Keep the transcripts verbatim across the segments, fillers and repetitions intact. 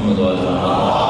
محمد وعلى آله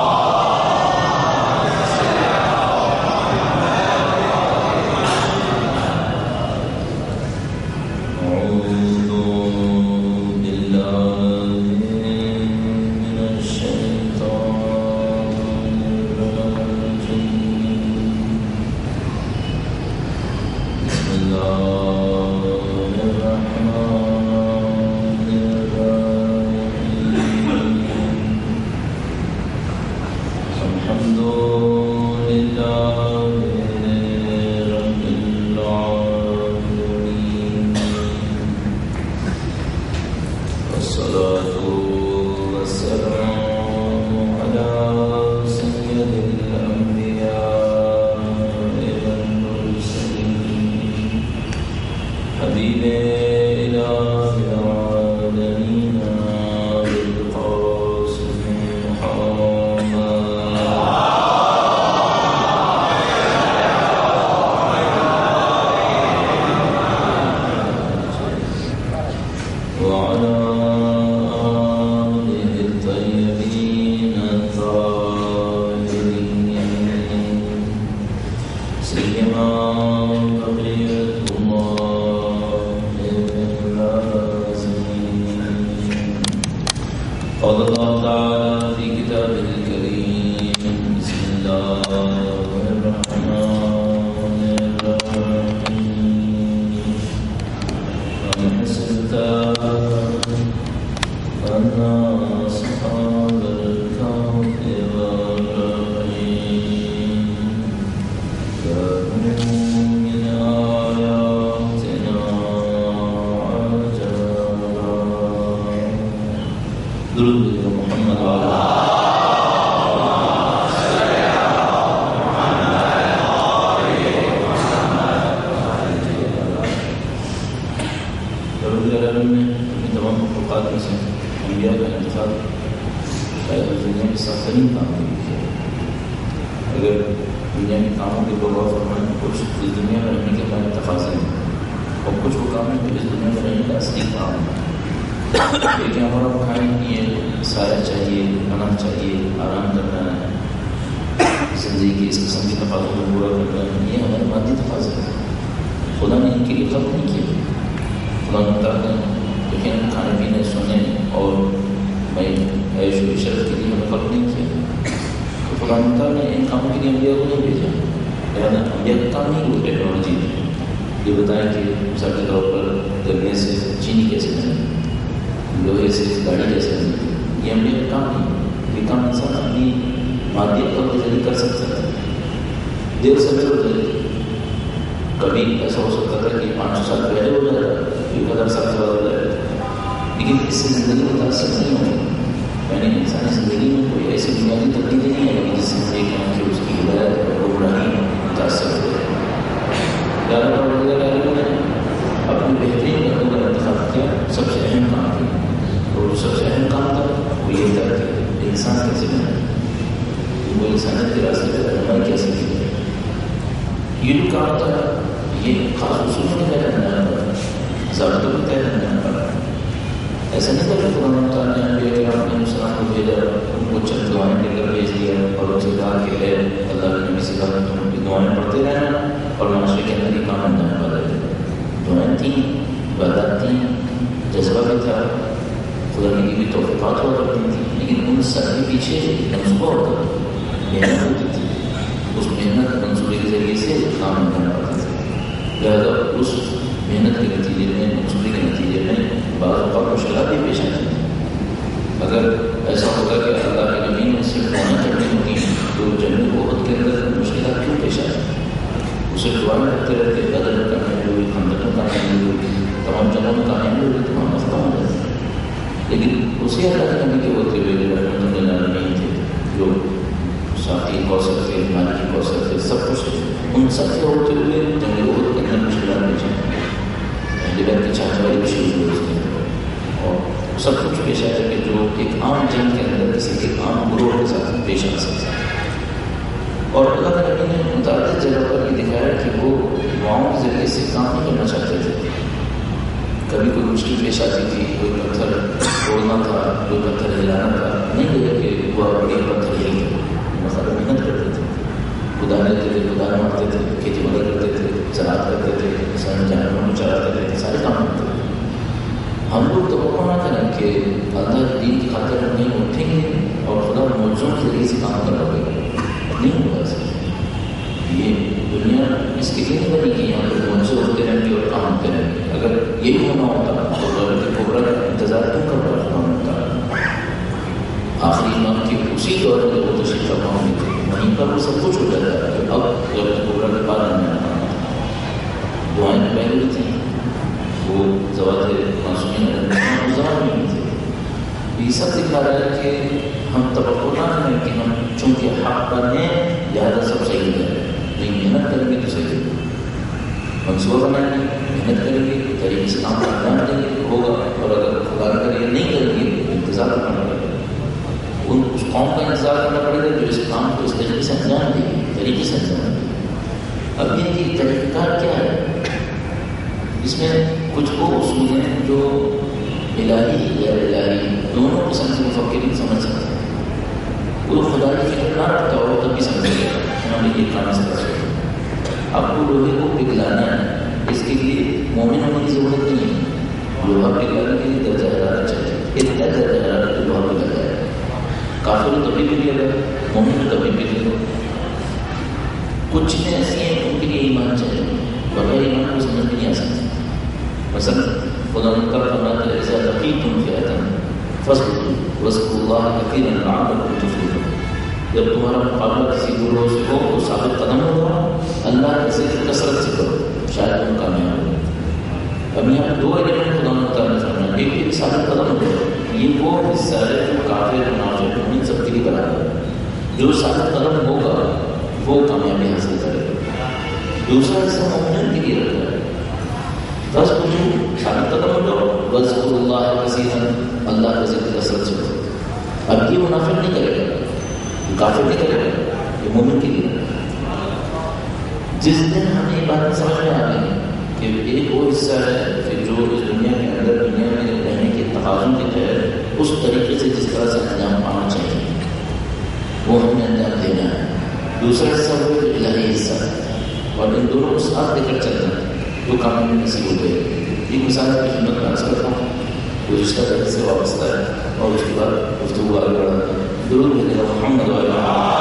اور اللہ کے نبی نے متعدد جگہ پر یہ دکھایا کہ وہ دعاؤں کے ذریعے سے کام نہیں کرنا چاہتے تھے. کبھی کوئی مشکل پیش آتی تھی, کوئی پتھر توڑنا تھا, کوئی پتھر ہلانا تھا, نہیں گئے کہ وہ بڑی پتھریل تھے، مطلب محنت کرتے تھے، خدا لیتے تھے، خدا مارتے تھے، کھیتی باڑی کرتے تھے، زراعت کرتے تھے، کسان جانوروں کو چراتے تھے، سارے کام کرتے تھے۔ ہم لوگ توقع نہ کریں کہ اللہ دین کی خاطر ہم نہیں اٹھیں گے اور خدا موجوں کے ذریعے سے کام کروائے گا، نہیں ہوگا ایسا۔ یہ دنیا اس کے لیے نہیں بنی کہ یہاں پہ موجے ہوتے رہیں گے اور کام ہوتے رہیں گے۔ اگر یہی ہونا ہوتا تو غیرت کبریٰ کا انتظار کیوں کر رہا خدا ہوتا؟ آخری امام کی اسی دور میں وہ تشریف فرما ہوئی تھی، وہیں پر وہ سب کچھ ہو جاتا ہے کہ اب غیرت کبریٰ کے بعد ہمیں آنا تھا۔ دعائیں پہلے تھیں، وہ زواج معصومین گزار نہیں تھے۔ یہ سب دکھا رہا ہے کہ ہم توقع نہ کریں کہ ہم چونکہ حق پر ہیں لہٰذا سب صحیح ہے، نہیں محنت کریں گے تو صحیح ہے، منصوبہ بنائیں گے، محنت کریں گے، طریقے سے کام پر دھیان دیں گے ہوگا، اور اگر خدا کریں گے نہیں کریں گے انتظار کرنا پڑے گا، ان اس قوم کا انتظار کرنا پڑے گا جو اس کام کو اس طریقے سے انجام دے گی، طریقے سے انجام دے گی۔ اب یہ کہ طریقہ کار کیا ہے؟ اس میں کچھ وہ اصول ہیں جو الہی غیر الہی دونوں قسم کے مفکرین سمجھ سکتے ہیں۔ وہ خدا کی فکر نہ رکھتا ہو تب بھی سمجھے گا ہمیں یہ کام سے کر سکتے۔ آپ کو لوہے کو پگھلانا ہے، اس کے لیے مومن ہونے کی ضرورت نہیں ہے، لوہا پگھلانے کے لیے درجہ حرارت چاہیے، اتنا درجہ حرارت تو لوہا پگھل جائے گا۔ کافر تبھی پگھلے گا، مومن تبھی پگھلے گا۔ کچھ چیزیں ایسی ہیں ان کے لیے ایمان چاہیے، بغیر ایمان کو سمجھ میں نہیں آ سکتی۔ مثلا خدا مطلب فرماتا ہے ایسا لقیتم فئۃ فاصبروا واذکروا اللہ کثیرا لعلکم تفلحون۔ جب تمہارا مقابلہ کسی گروہ سے ہو تو ثابت قدم ہوگا، اللہ کا ذکر کثرت سے کرو، شاید تم کامیاب ہو۔ اب یہاں دو ایلیمنٹ خدا مطلب نے فرمایا، ایک ایک ثابت قدم ہوگا، یہ وہ حصہ ہے جو کافر منافق مومن سب کے لیے برابر ہے، جو ثابت قدم ہوگا وہ کامیابی حاصل کرے گا۔ دوسرا حصہ مومن کے لیے رکھا ہے، بس کچھ ثابت قدم ہو جاؤ، وذکر اللہ کثیرا، اللہ کا ذکر کثرت سے کرو۔ اب یہ منافق نہیں کرے گا، یہ کافر نہیں کرے گا، یہ مومن کے لیے۔ جس دن ہمیں یہ بات سمجھ میں آ گئی کہ ایک وہ حصہ ہے کہ جو اس دنیا کے اندر دنیا میں رہنے کے تقاضوں کے تحت اس طریقے سے جس طرح سے انجام پانا چاہیے وہ ہمیں انجام دینا ہے، دوسرا حصہ وہ الہی حصہ ہے، اور ان دونوں کو ساتھ لے کر چلنا ہے تو کامیابی نصیب ہو جائے گی۔ یہ مثال کی خدمت میں عرض کرتا ہوں، گزشتہ درس سے وابستہ ہے اور اس کے بعد گفتگو آگے بڑھاتا ہے۔ درود بھیجے گا محمد وعلیہ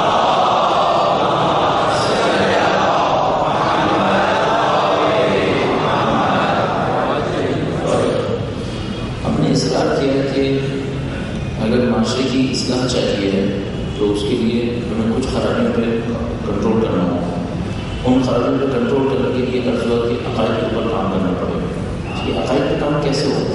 ہم نے اصرار کیا ہے کہ اگر معاشرے کی اصلاح چاہیے تو اس کے لیے ہمیں کچھ خرابیوں پہ کنٹرول کرنا ہوگا۔ ان خرابیوں پہ کنٹرول کرنے کے لیے قرض کے عقائد کے اوپر کام کرنا پڑے گا۔ یہ عقائد پہ کام کیسے ہوگا؟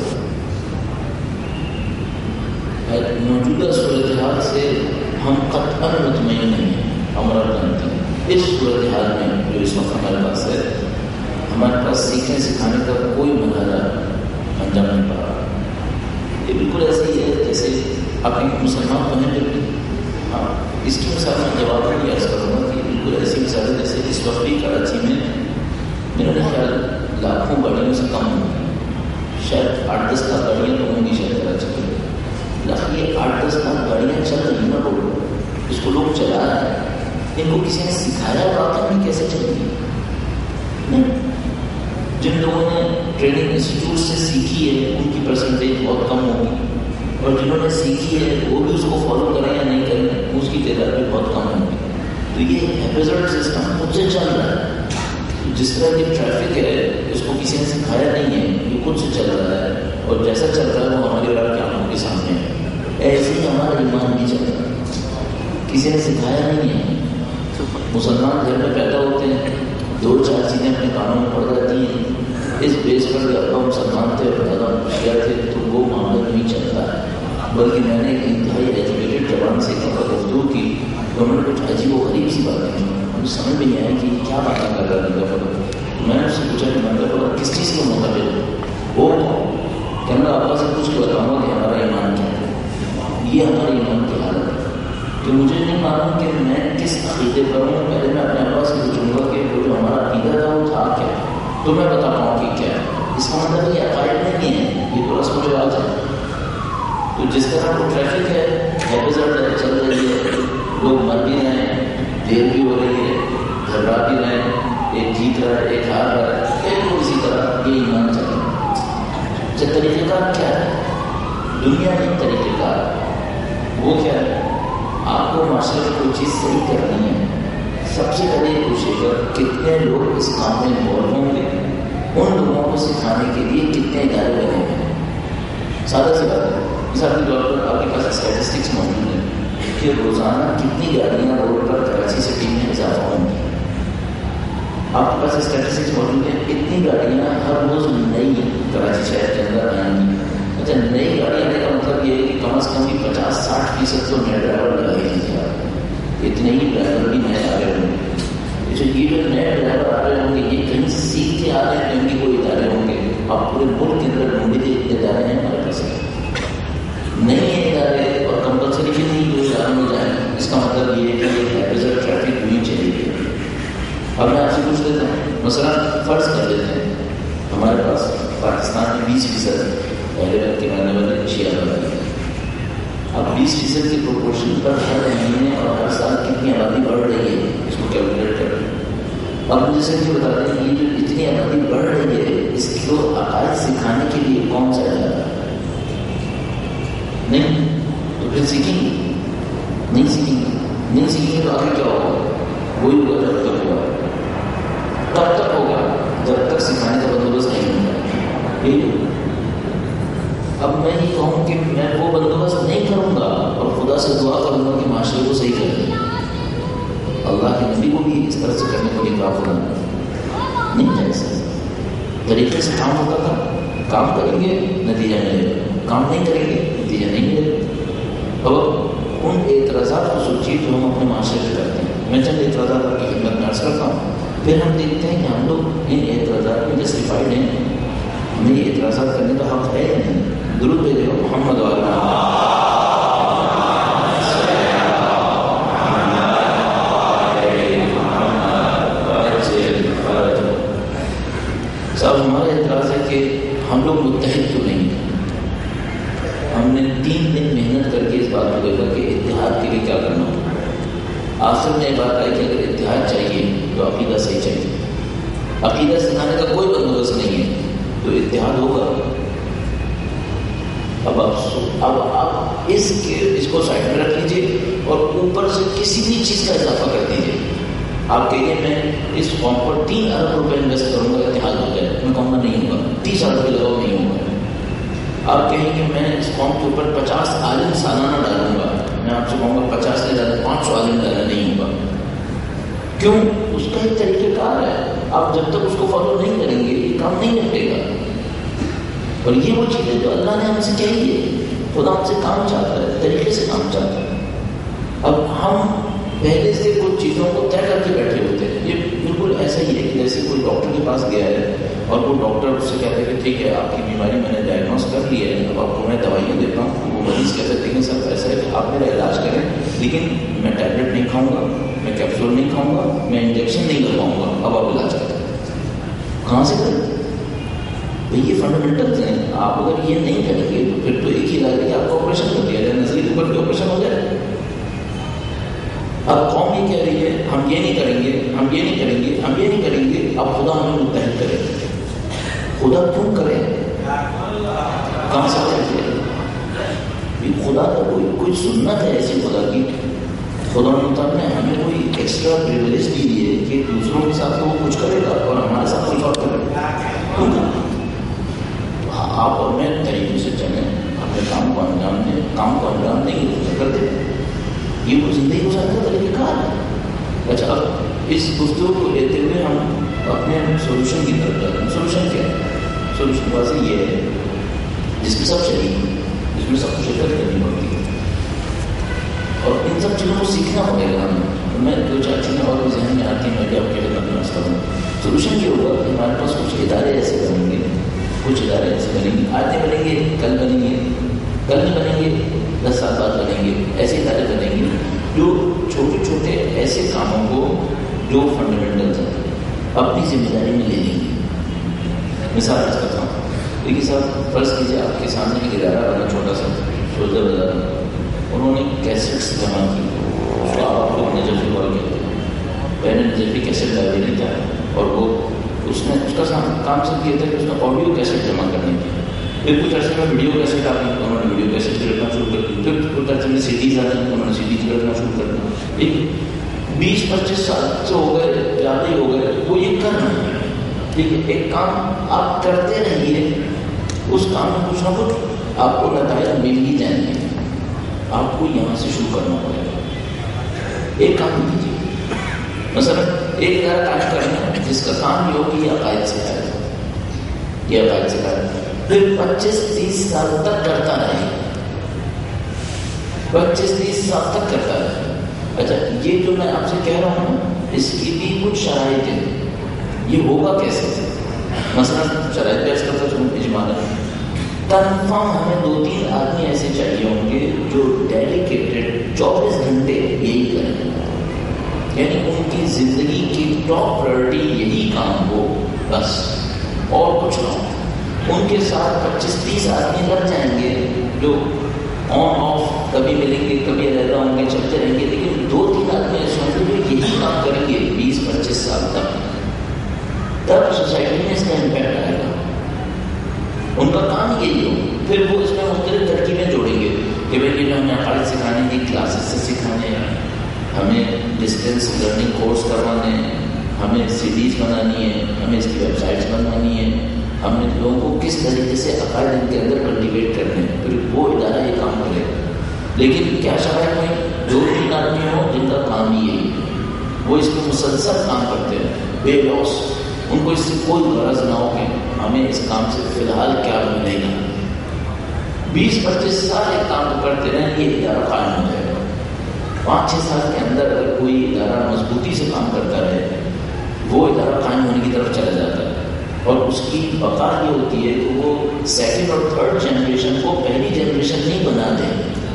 موجودہ صورتحال سے ہم قطعاً مطمئن نہیں ہیں، ہمارا جانتے ہیں۔ اس صورتحال میں جو اس وقت ہمارے پاس ہے، ہمارے پاس سیکھنے سکھانے کا کوئی مرحلہ انجام نہیں پا رہا۔ یہ بالکل ایسے ہی ہے جیسے آپ ایک مسلمان تو ہیں بالکل، ہاں اس کی مثال میں جواب میں عرض کروں گا کہ بالکل ایسی مثال ہے جیسے اس وقت بھی کراچی میں میرا خیال لاکھوں گاڑیوں سے کم ہوگی، شاید آٹھ دس لاکھ گاڑیاں تو ہوں گی شاید کراچی میں، لیکن یہ آٹھ دس لاکھ گاڑیاں چل رہی ہیں روڈ، اس کو لوگ چلا رہے ہیں، ان کو کسی نے سکھایا واقعی میں کیسے چلتی ہے؟ جن لوگوں نے ٹریننگ انسٹیٹیوٹ سے سیکھی ہے ان کی پرسنٹیج بہت کم ہوگی، اور جنہوں نے سیکھی ہے وہ بھی اس کو فالو کریں یا نہیں کریں اس کی تعداد بھی بہت کم ہوگی۔ تو یہ ہیپیزرٹ سسٹم خود سے چل رہا ہے، جس طرح کی ٹریفک ہے اس کو کسی نے سکھایا نہیں ہے، یہ خود سے چل رہا ہے، اور جیسا چل رہا ہے وہ ہمارے رب کی آنکھوں کے سامنے ہے۔ ایسے ہی ہمارا ایمان بھی چل رہا ہے، کسی نے سکھایا نہیں ہے۔ مسلمان گھر میں پیدا ہوتے ہیں، دو چار چیزیں اپنے کانوں میں پڑ جاتی ہیں، اس بیس پر کہ ابا مسلمان تھے اور دادا مشکل تھے تو وہ معاملہ نہیں چلتا ہے۔ بلکہ میں نے ایک انتہائی ایجوکیٹڈ جوان سے گفتگو کی تو انہوں نے کچھ عجیب و غریب سی باتیں کی، مجھے سمجھ میں نہیں آیا کہ کیا باتیں کر رہا ہے۔ میں نے اس سے پوچھا کہ میں نے کس چیز کا مطابق وہ کہنا ابا سے پوچھ کے بتاؤں گا کہ ہمارا ایمان کیا ہے، یہ ہمارے ایمان کی حالت ہے کہ مجھے نہیں معلوم کہ میں کس عقیدے پر ہوں۔ پہلے میں اپنے ابا سے پوچھوں گا کہ وہ جو ہمارا عقیدہ تھا وہ تھا کیا، تو میں بتا پاؤں کہ کیا ہے۔ اس کا مطلب یہ عقائد نہیں ہے، یہ تو رسم و رواج ہے۔ تو جس طرح وہ ٹریفک ہے ہیپیزر چل رہی ہے، لوگ مر بھی رہے ہیں، دیر بھی ہو رہی ہے، گھبرا بھی رہے ہیں، ایک جیت رہا ہے ایک ہار رہا ہے، ایک کو اسی طرح یہ ایمان چل رہا ہے۔ اچھا طریقہ کار کیا ہے؟ دنیا میں طریقہ کار وہ کیا ہے؟ آپ کو معاشرے میں کوئی چیز صحیح کرنی ہے، سب سے پہلے کوشش کر کتنے لوگ اس کام میں انوالو ہوں گے، ان لوگوں کو سکھانے کے لیے کتنے ادارے بنے ہوئے ہیں۔ سادہ سی بات ہے، مثال کے طور پر آپ کے پاس اسٹیٹسٹکس موجود ہیں کہ روزانہ کتنی گاڑیاں روڈ پر کراچی سٹی میں اضافہ ہوں گی۔ آپ کے پاس اسٹیٹسٹکس موجود ہیں کتنی گاڑیاں ہر روز نئی کراچی شہر کے اندر آئیں گی۔ اچھا نئی گاڑی آنے کا مطلب یہ ہے کہ کم از کم بھی پچاس ساٹھ فیصد تو نئے ڈرائیور لگا ہی دیجیے آپ، اتنے ہی ڈرائیور بھی نئے آ رہے ہوں گے۔ اچھا یہ جو نئے ڈرائیور آ رہے ہوں گے یہ کہیں سیکھ کے آ رہے ہیں، ان کے کوئی ادارے ہوں گے؟ آپ پورے ملک کے اندر ڈھونڈے کے ادارے ہیں ہمارے پاس نہیں ہے ادارے، اور کمپلسری بھی نہیں جو اداروں میں جائیں، اس کا مطلب یہ ہے کہ یہ ہیپیزر ٹریفک نہیں چلے گی۔ اب میں آپ سے پوچھ لیتا ہوں، مثلا فرض کر لیتے ہیں ہمارے پاس پاکستان میں بیس فیصد پہلے وقت کے ماننے والے شیعہ آبادی ہے۔ اب بیس فیصد کی پروپورشن پر ہر مہینے اور ہر سال کتنی آبادی بڑھ رہی ہے اس کو کیلکولیٹ کر رہے ہیں۔ اب مجھے سے یہ بتا دیں یہ جو اتنی آبادی بڑھ رہی ہے اس کو عقائد سکھانے کے لیے کون سا ادارہ؟ نہیں تو پھر سیکھیں گے؟ نہیں سیکھیں گے، نہیں سیکھیں گے تو آگے کیا ہوگا؟ وہی ہوگا جب تک ہوا، کب تک ہوگا؟ جب تک سکھانے کا بندوبست نہیں ہوگا، یہی ہوگا۔ اب میں یہ کہوں کہ میں وہ بندوبست نہیں کروں گا اور خدا سے دعا کروں گا کہ معاشرے کو صحیح کر دیں، اللہ کے نبی کو بھی اس طرح سے کرنے کو نکاح ہونا نہیں ہے۔ ایسا طریقے سے کام ہوتا تھا، کام کریں گے نتیجہ ملے گا، کام نہیں کریں گے نتیجہ نہیں ملے گا۔ اور ان اعتراضات کو سوچیے جو ہم اپنے معاشرے سے کرتے ہیں۔ میں چند اعتراضات کی خدمت میں عرض کرتا ہوں، پھر ہم دیکھتے ہیں کہ ہم لوگ ان اعتراضات میں جسٹیفائڈ ہیں، ہمیں یہ اعتراضات کرنے کا حق ہے یا نہیں۔ درود بھیجو محمد والا صاحب۔ ہمارا اعتراض ہے کہ ہم لوگ متحد کیوں نہیں ہیں؟ ہم نے تین دن محنت کر کے اس بات کو دیکھا کہ اتحاد کے لیے کیا کرنا ہوگا۔ آخر میں یہ بات آئی کہ اگر اتحاد چاہیے تو عقیدہ صحیح چاہیے، عقیدہ سکھانے کا کوئی بندوبست نہیں ہے تو اتحاد ہوگا۔ اب آپ اب آپ اس کے اس کو سائڈ میں رکھ لیجیے اور اوپر سے کسی بھی چیز کا اضافہ کر دیجیے۔ آپ کہیے میں اس قوم پر تین ارب روپے انویسٹ کروں گا اتحاد ہو جائے، میں کہوں گا نہیں ہوگا، تیس ارب کے لگاؤ نہیں ہوگا۔ آپ کہیں کہ میں اس قوم کے اوپر پچاس عالم سالانہ ڈالوں گا، میں آپ سے کہوں گا پچاس سے زیادہ پانچ سو عالم ڈالنا نہیں ہوگا۔ کیوں؟ اس کا ایک طریقہ کار ہے، آپ جب تک اس کو فالو نہیں کریں گے یہ کام نہیں نپٹے گا۔ اور یہ وہ چیزیں جو اللہ نے ہم سے کہی ہے، خدا ہم سے کام چاہتا ہے، طریقے سے کام چاہتا ہے۔ اب ہم پہلے سے کچھ چیزوں کو طے کر کے بیٹھے ہوتے ہیں، یہ بالکل ایسا ہی ہے کہ جیسے کوئی ڈاکٹر کے پاس گیا ہے اور وہ ڈاکٹر اس سے کہتا ہے کہ ٹھیک ہے آپ کی بیماری میں نے ڈائگنوز کر لی ہے، اب آپ کو میں دوائیاں دیتا ہوں۔ وہ مریض کہتے ہیں کہ سر ایسا ہے کہ آپ میرا علاج کریں لیکن میں ٹیبلٹ نہیں کھاؤں گا، میں کیپسول نہیں کھاؤں گا، میں انجیکشن نہیں لگواؤں گا، اب آپ علاج کریں۔ کہاں سے کریں؟ یہ فنڈامنٹل ہیں، آپ اگر یہ نہیں کریں گے تو پھر تو ایک ہی علاج ہے کہ آپ کو آپریشن کر دیا جائے، نزدیک اوپر کے آپریشن ہو جائے۔ اب قوم یہ کہہ رہی ہے ہم یہ نہیں کریں گے، ہم یہ نہیں کریں گے، ہم یہ نہیں کریں گے، اب خدا ہمیں متحد کرے۔ خدا کیوں کرے؟ کہاں سے کرے؟ خدا کا کوئی کوئی سنت ہے ایسی خدا کی؟ خدا مطلب نے ہمیں کوئی ایکسٹرا پریولیج دی ہے کہ دوسروں کے ساتھ تو وہ کچھ کرے گا اور ہمارے ساتھ کچھ اور کرے گا۔ آپ اور میں طریقے سے چلیں، اپنے کام کو انجام دیں، کام کو انجام دیں گے کر دیں، یہ وہ زندگی گزارنے کا طریقہ کار ہے۔ اچھا اب اس گفتگو کو لیتے ہوئے ہم اپنے سولوشن کی طرف جاتے ہیں۔ سولوشن کیا ہے؟ سولوشن واضح یہ ہے جس میں سب شریک ہیں، جس میں سب کو شرکت کرنی پڑتی ہے اور ان سب چیزوں کو سیکھنا پڑے گا ہمیں۔ میں دو چار چیزیں اور بھی ذہن میں آتی ہیں، میں بھی آپ کے خدمت میں رکھتا ہوں۔ سولوشن یہ ہوگا کہ ہمارے پاس کچھ ادارے ایسے بنیں گے، کچھ ادارے ایسے بنیں گے، آج نہیں بنیں گے کل بنیں گے، کل نہیں بنیں گے دس سال بعد بنیں گے، ایسے ادارے بنیں گے جو چھوٹے چھوٹے ایسے کاموں کو جو فنڈامنٹل ہیں اپنی ذمہ داری میں لے لیں گے۔ مثال رکھ کرتا ہوں، دیکھیے صاحب فرض کیجیے آپ کے سامنے ایک ادارہ بنا چھوٹا سا سوزہ بازار، انہوں نے کیسٹس جمع کی، اس کو آپ لوگ نجفی بول کہتے ہیں، پہلے نجفی کیسٹ لائبریری تھا، اور وہ اس نے اس کا کام سب کیا تھا کہ اس نے آڈیو کیسٹ جمع کرنی تھی. پھر کچھ عرصے میں ویڈیو کیسٹ آ گئی، انہوں نے ویڈیو کیسٹ رکھنا شروع کر دی. پھر کچھ عرصے میں سی ڈیز آ گئی، انہوں نے سی ڈیز رکھنا شروع کر دیا. ٹھیک، بیس پچیس سال سے ہو گئے، زیادہ ہی ہو گئے، وہ یہ کر رہے ہیں. ٹھیک ہے، ایک کام آپ کرتے رہیے، اس کام میں کچھ نہ کچھ آپ کو نتائج مل ہی جائیں گے. آپ کو یہاں سے شروع کرنا پڑے گا. ایک کام دیجیے، مثلا ایک ادارہ کام کرنا جس کا کام یہ ہو کہ یہ عقائد سکھائے، یہ عقائد سکھائے، پھر پچیس تیس سال تک کرتا رہے، پچیس تیس سال تک کرتا رہے. اچھا، یہ جو میں آپ سے کہہ رہا ہوں اس کی بھی کچھ شرائط ہے. یہ ہوگا کیسے؟ مثلا شرائط پیش کرتا چلوں اجمالاً کنفرم ہمیں دو تین آدمی ایسے چاہیے ہوں گے جو ڈیڈیکیٹڈ چوبیس گھنٹے یہی کریں، یعنی ان کی زندگی کی ٹاپ پرائرٹی یہی کام ہو بس، اور کچھ نہ ہو. ان کے ساتھ پچیس تیس آدمی لگ جائیں گے جو آن آف کبھی ملیں گے، کبھی علیحدہ ہوں گے، چلتے رہیں گے، لیکن دو تین آدمی ایسے ہوں گے جو یہی کام کریں گے بیس پچیس سال تک. تب سوسائٹی میں اس کا امپیکٹ آئے گا. ان کا کام یہی ہو. پھر وہ اس میں مختلف ترکیبیں جوڑیں گے کہ بھائی یہ جو ہمیں عقائد سکھانے کی کلاسز سے سکھانے ہیں، ہمیں ڈسٹینس لرننگ کورس کروانے ہیں، ہمیں سی ڈیز بنانی ہے، ہمیں اس کی ویب سائٹس بنوانی ہے، ہم نے لوگوں کو کس طریقے سے عقائد ان کے اندر کلٹیویٹ کرنے ہیں. پھر وہ ادارہ یہ کام کرے گا. لیکن کیا شرائط میں دو تین آدمی ہوں جن کا کام ہی یہی ہے، وہ اس میں مسلسل کام کرتے ہیں بے لوس، ان کو اس سے کوئی غرض نہ ہو کہ ہمیں اس کام سے فی الحال کیا ملے گا. بیس پچیس سال ایک کام کو کرتے رہیں، یہ ادارہ قائم ہو جائے گا. پانچ چھ سال کے اندر اگر کوئی ادارہ مضبوطی سے کام کرتا رہے، وہ ادارہ قائم ہونے کی طرف چلا جاتا ہے، اور اس کی بقا یہ ہوتی ہے کہ وہ سیکنڈ اور تھرڈ جنریشن کو پہلی جنریشن نہیں بنا دیں،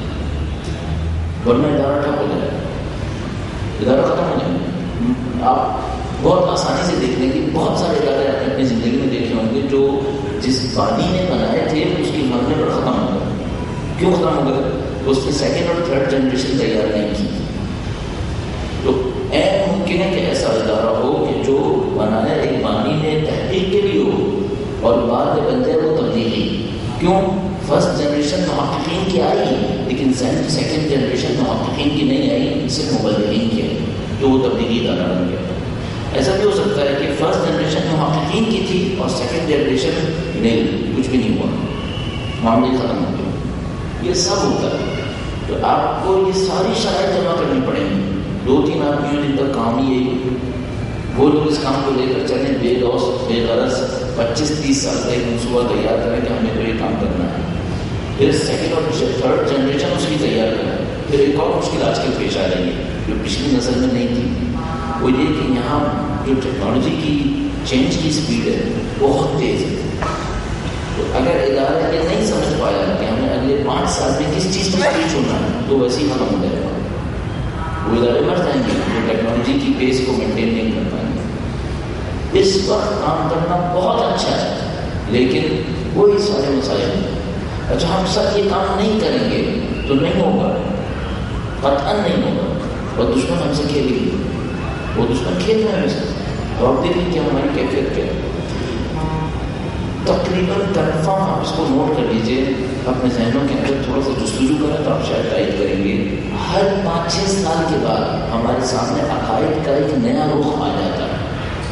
ورنہ ادارہ ٹھپ ہو جائے گا، ادارہ ختم ہو جائے گا. آپ بہت آسانی سے دیکھ لیں کہ بہت سارے ادارے آپ نے اپنی زندگی میں دیکھے ہوں گے جو جس بانی نے بنائے تھے اس کی مرنے پر ختم ہو گئے. کیوں ختم ہو گئے؟ اس نے سیکنڈ اور تھرڈ جنریشن تیار نہیں کی. تو اے ممکن ہے کہ ایسا ادارہ ہو کہ جو بنایا ایک بانی نے تحقیق کے لیے ہو اور بعد میں بن جائے وہ تبدیلی. کیوں؟ فرسٹ جنریشن محققین کی آئی لیکن سیکنڈ جنریشن محققین کی نہیں آئی، صرف مبلغین کی آئی، تو وہ تبدیلی ادارہ بن گیا. ایسا بھی ہو سکتا ہے کہ فرسٹ جنریشن محققین کی تھی اور سیکنڈ جنریشن نہیں، کچھ بھی نہیں ہوا، معاملے ختم ہو گئے. یہ سب ہوتا ہے. تو آپ کو یہ ساری شرائط جمع کرنی پڑیں گی. دو تین آدمیوں جن کا کام ہی یہی، وہ لوگ اس کام کو لے کر چلیں بے لوس بے غرض، پچیس تیس سال کا ایک منصوبہ تیار کریں کہ ہمیں تو یہ کام کرنا ہے. پھر سیکنڈ اور تھرڈ جنریشن اس کی تیار کریں. پھر ایک اور مشکل آج کل پیش آ رہی ہے جو پچھلی نسل میں نہیں تھی، وہ یہ کہ یہاں جو ٹیکنالوجی کی چینج کی اسپیڈ ہے بہت تیز ہے. تو اگر ادارہ یہ نہیں سمجھ پایا کہ ہمیں اگلے پانچ سال میں کس چیز پر اسپیڈ چھوڑنا ہے تو ویسے ہی ختم ہو جائے گا. وہ ادارے مر جائیں گے جو ٹیکنالوجی کی پیس کو مینٹین نہیں کر پائیں گے. اس وقت کام کرنا بہت اچھا ہے لیکن وہی سارے مسائل ہیں. اچھا، ہم سب یہ کام نہیں کریں گے تو نہیں ہوگا، قطعاً نہیں ہوگا. اور دشمن ہم سے کھیلے گی، وہ دشمن کھیل رہا ہے ہم سے. اور آپ دیکھیں کہ ہماری کیفیت کیا ہے. تقریباً کنفرم آپ اس کو نوٹ کر لیجیے، اپنے ذہنوں کے اندر تھوڑا سا جستجو کریں تو آپ شاید ٹائپ کریں گے. ہر پانچ چھ سال کے بعد ہمارے سامنے عقائد کا ایک نیا رخ آ جاتا ہے،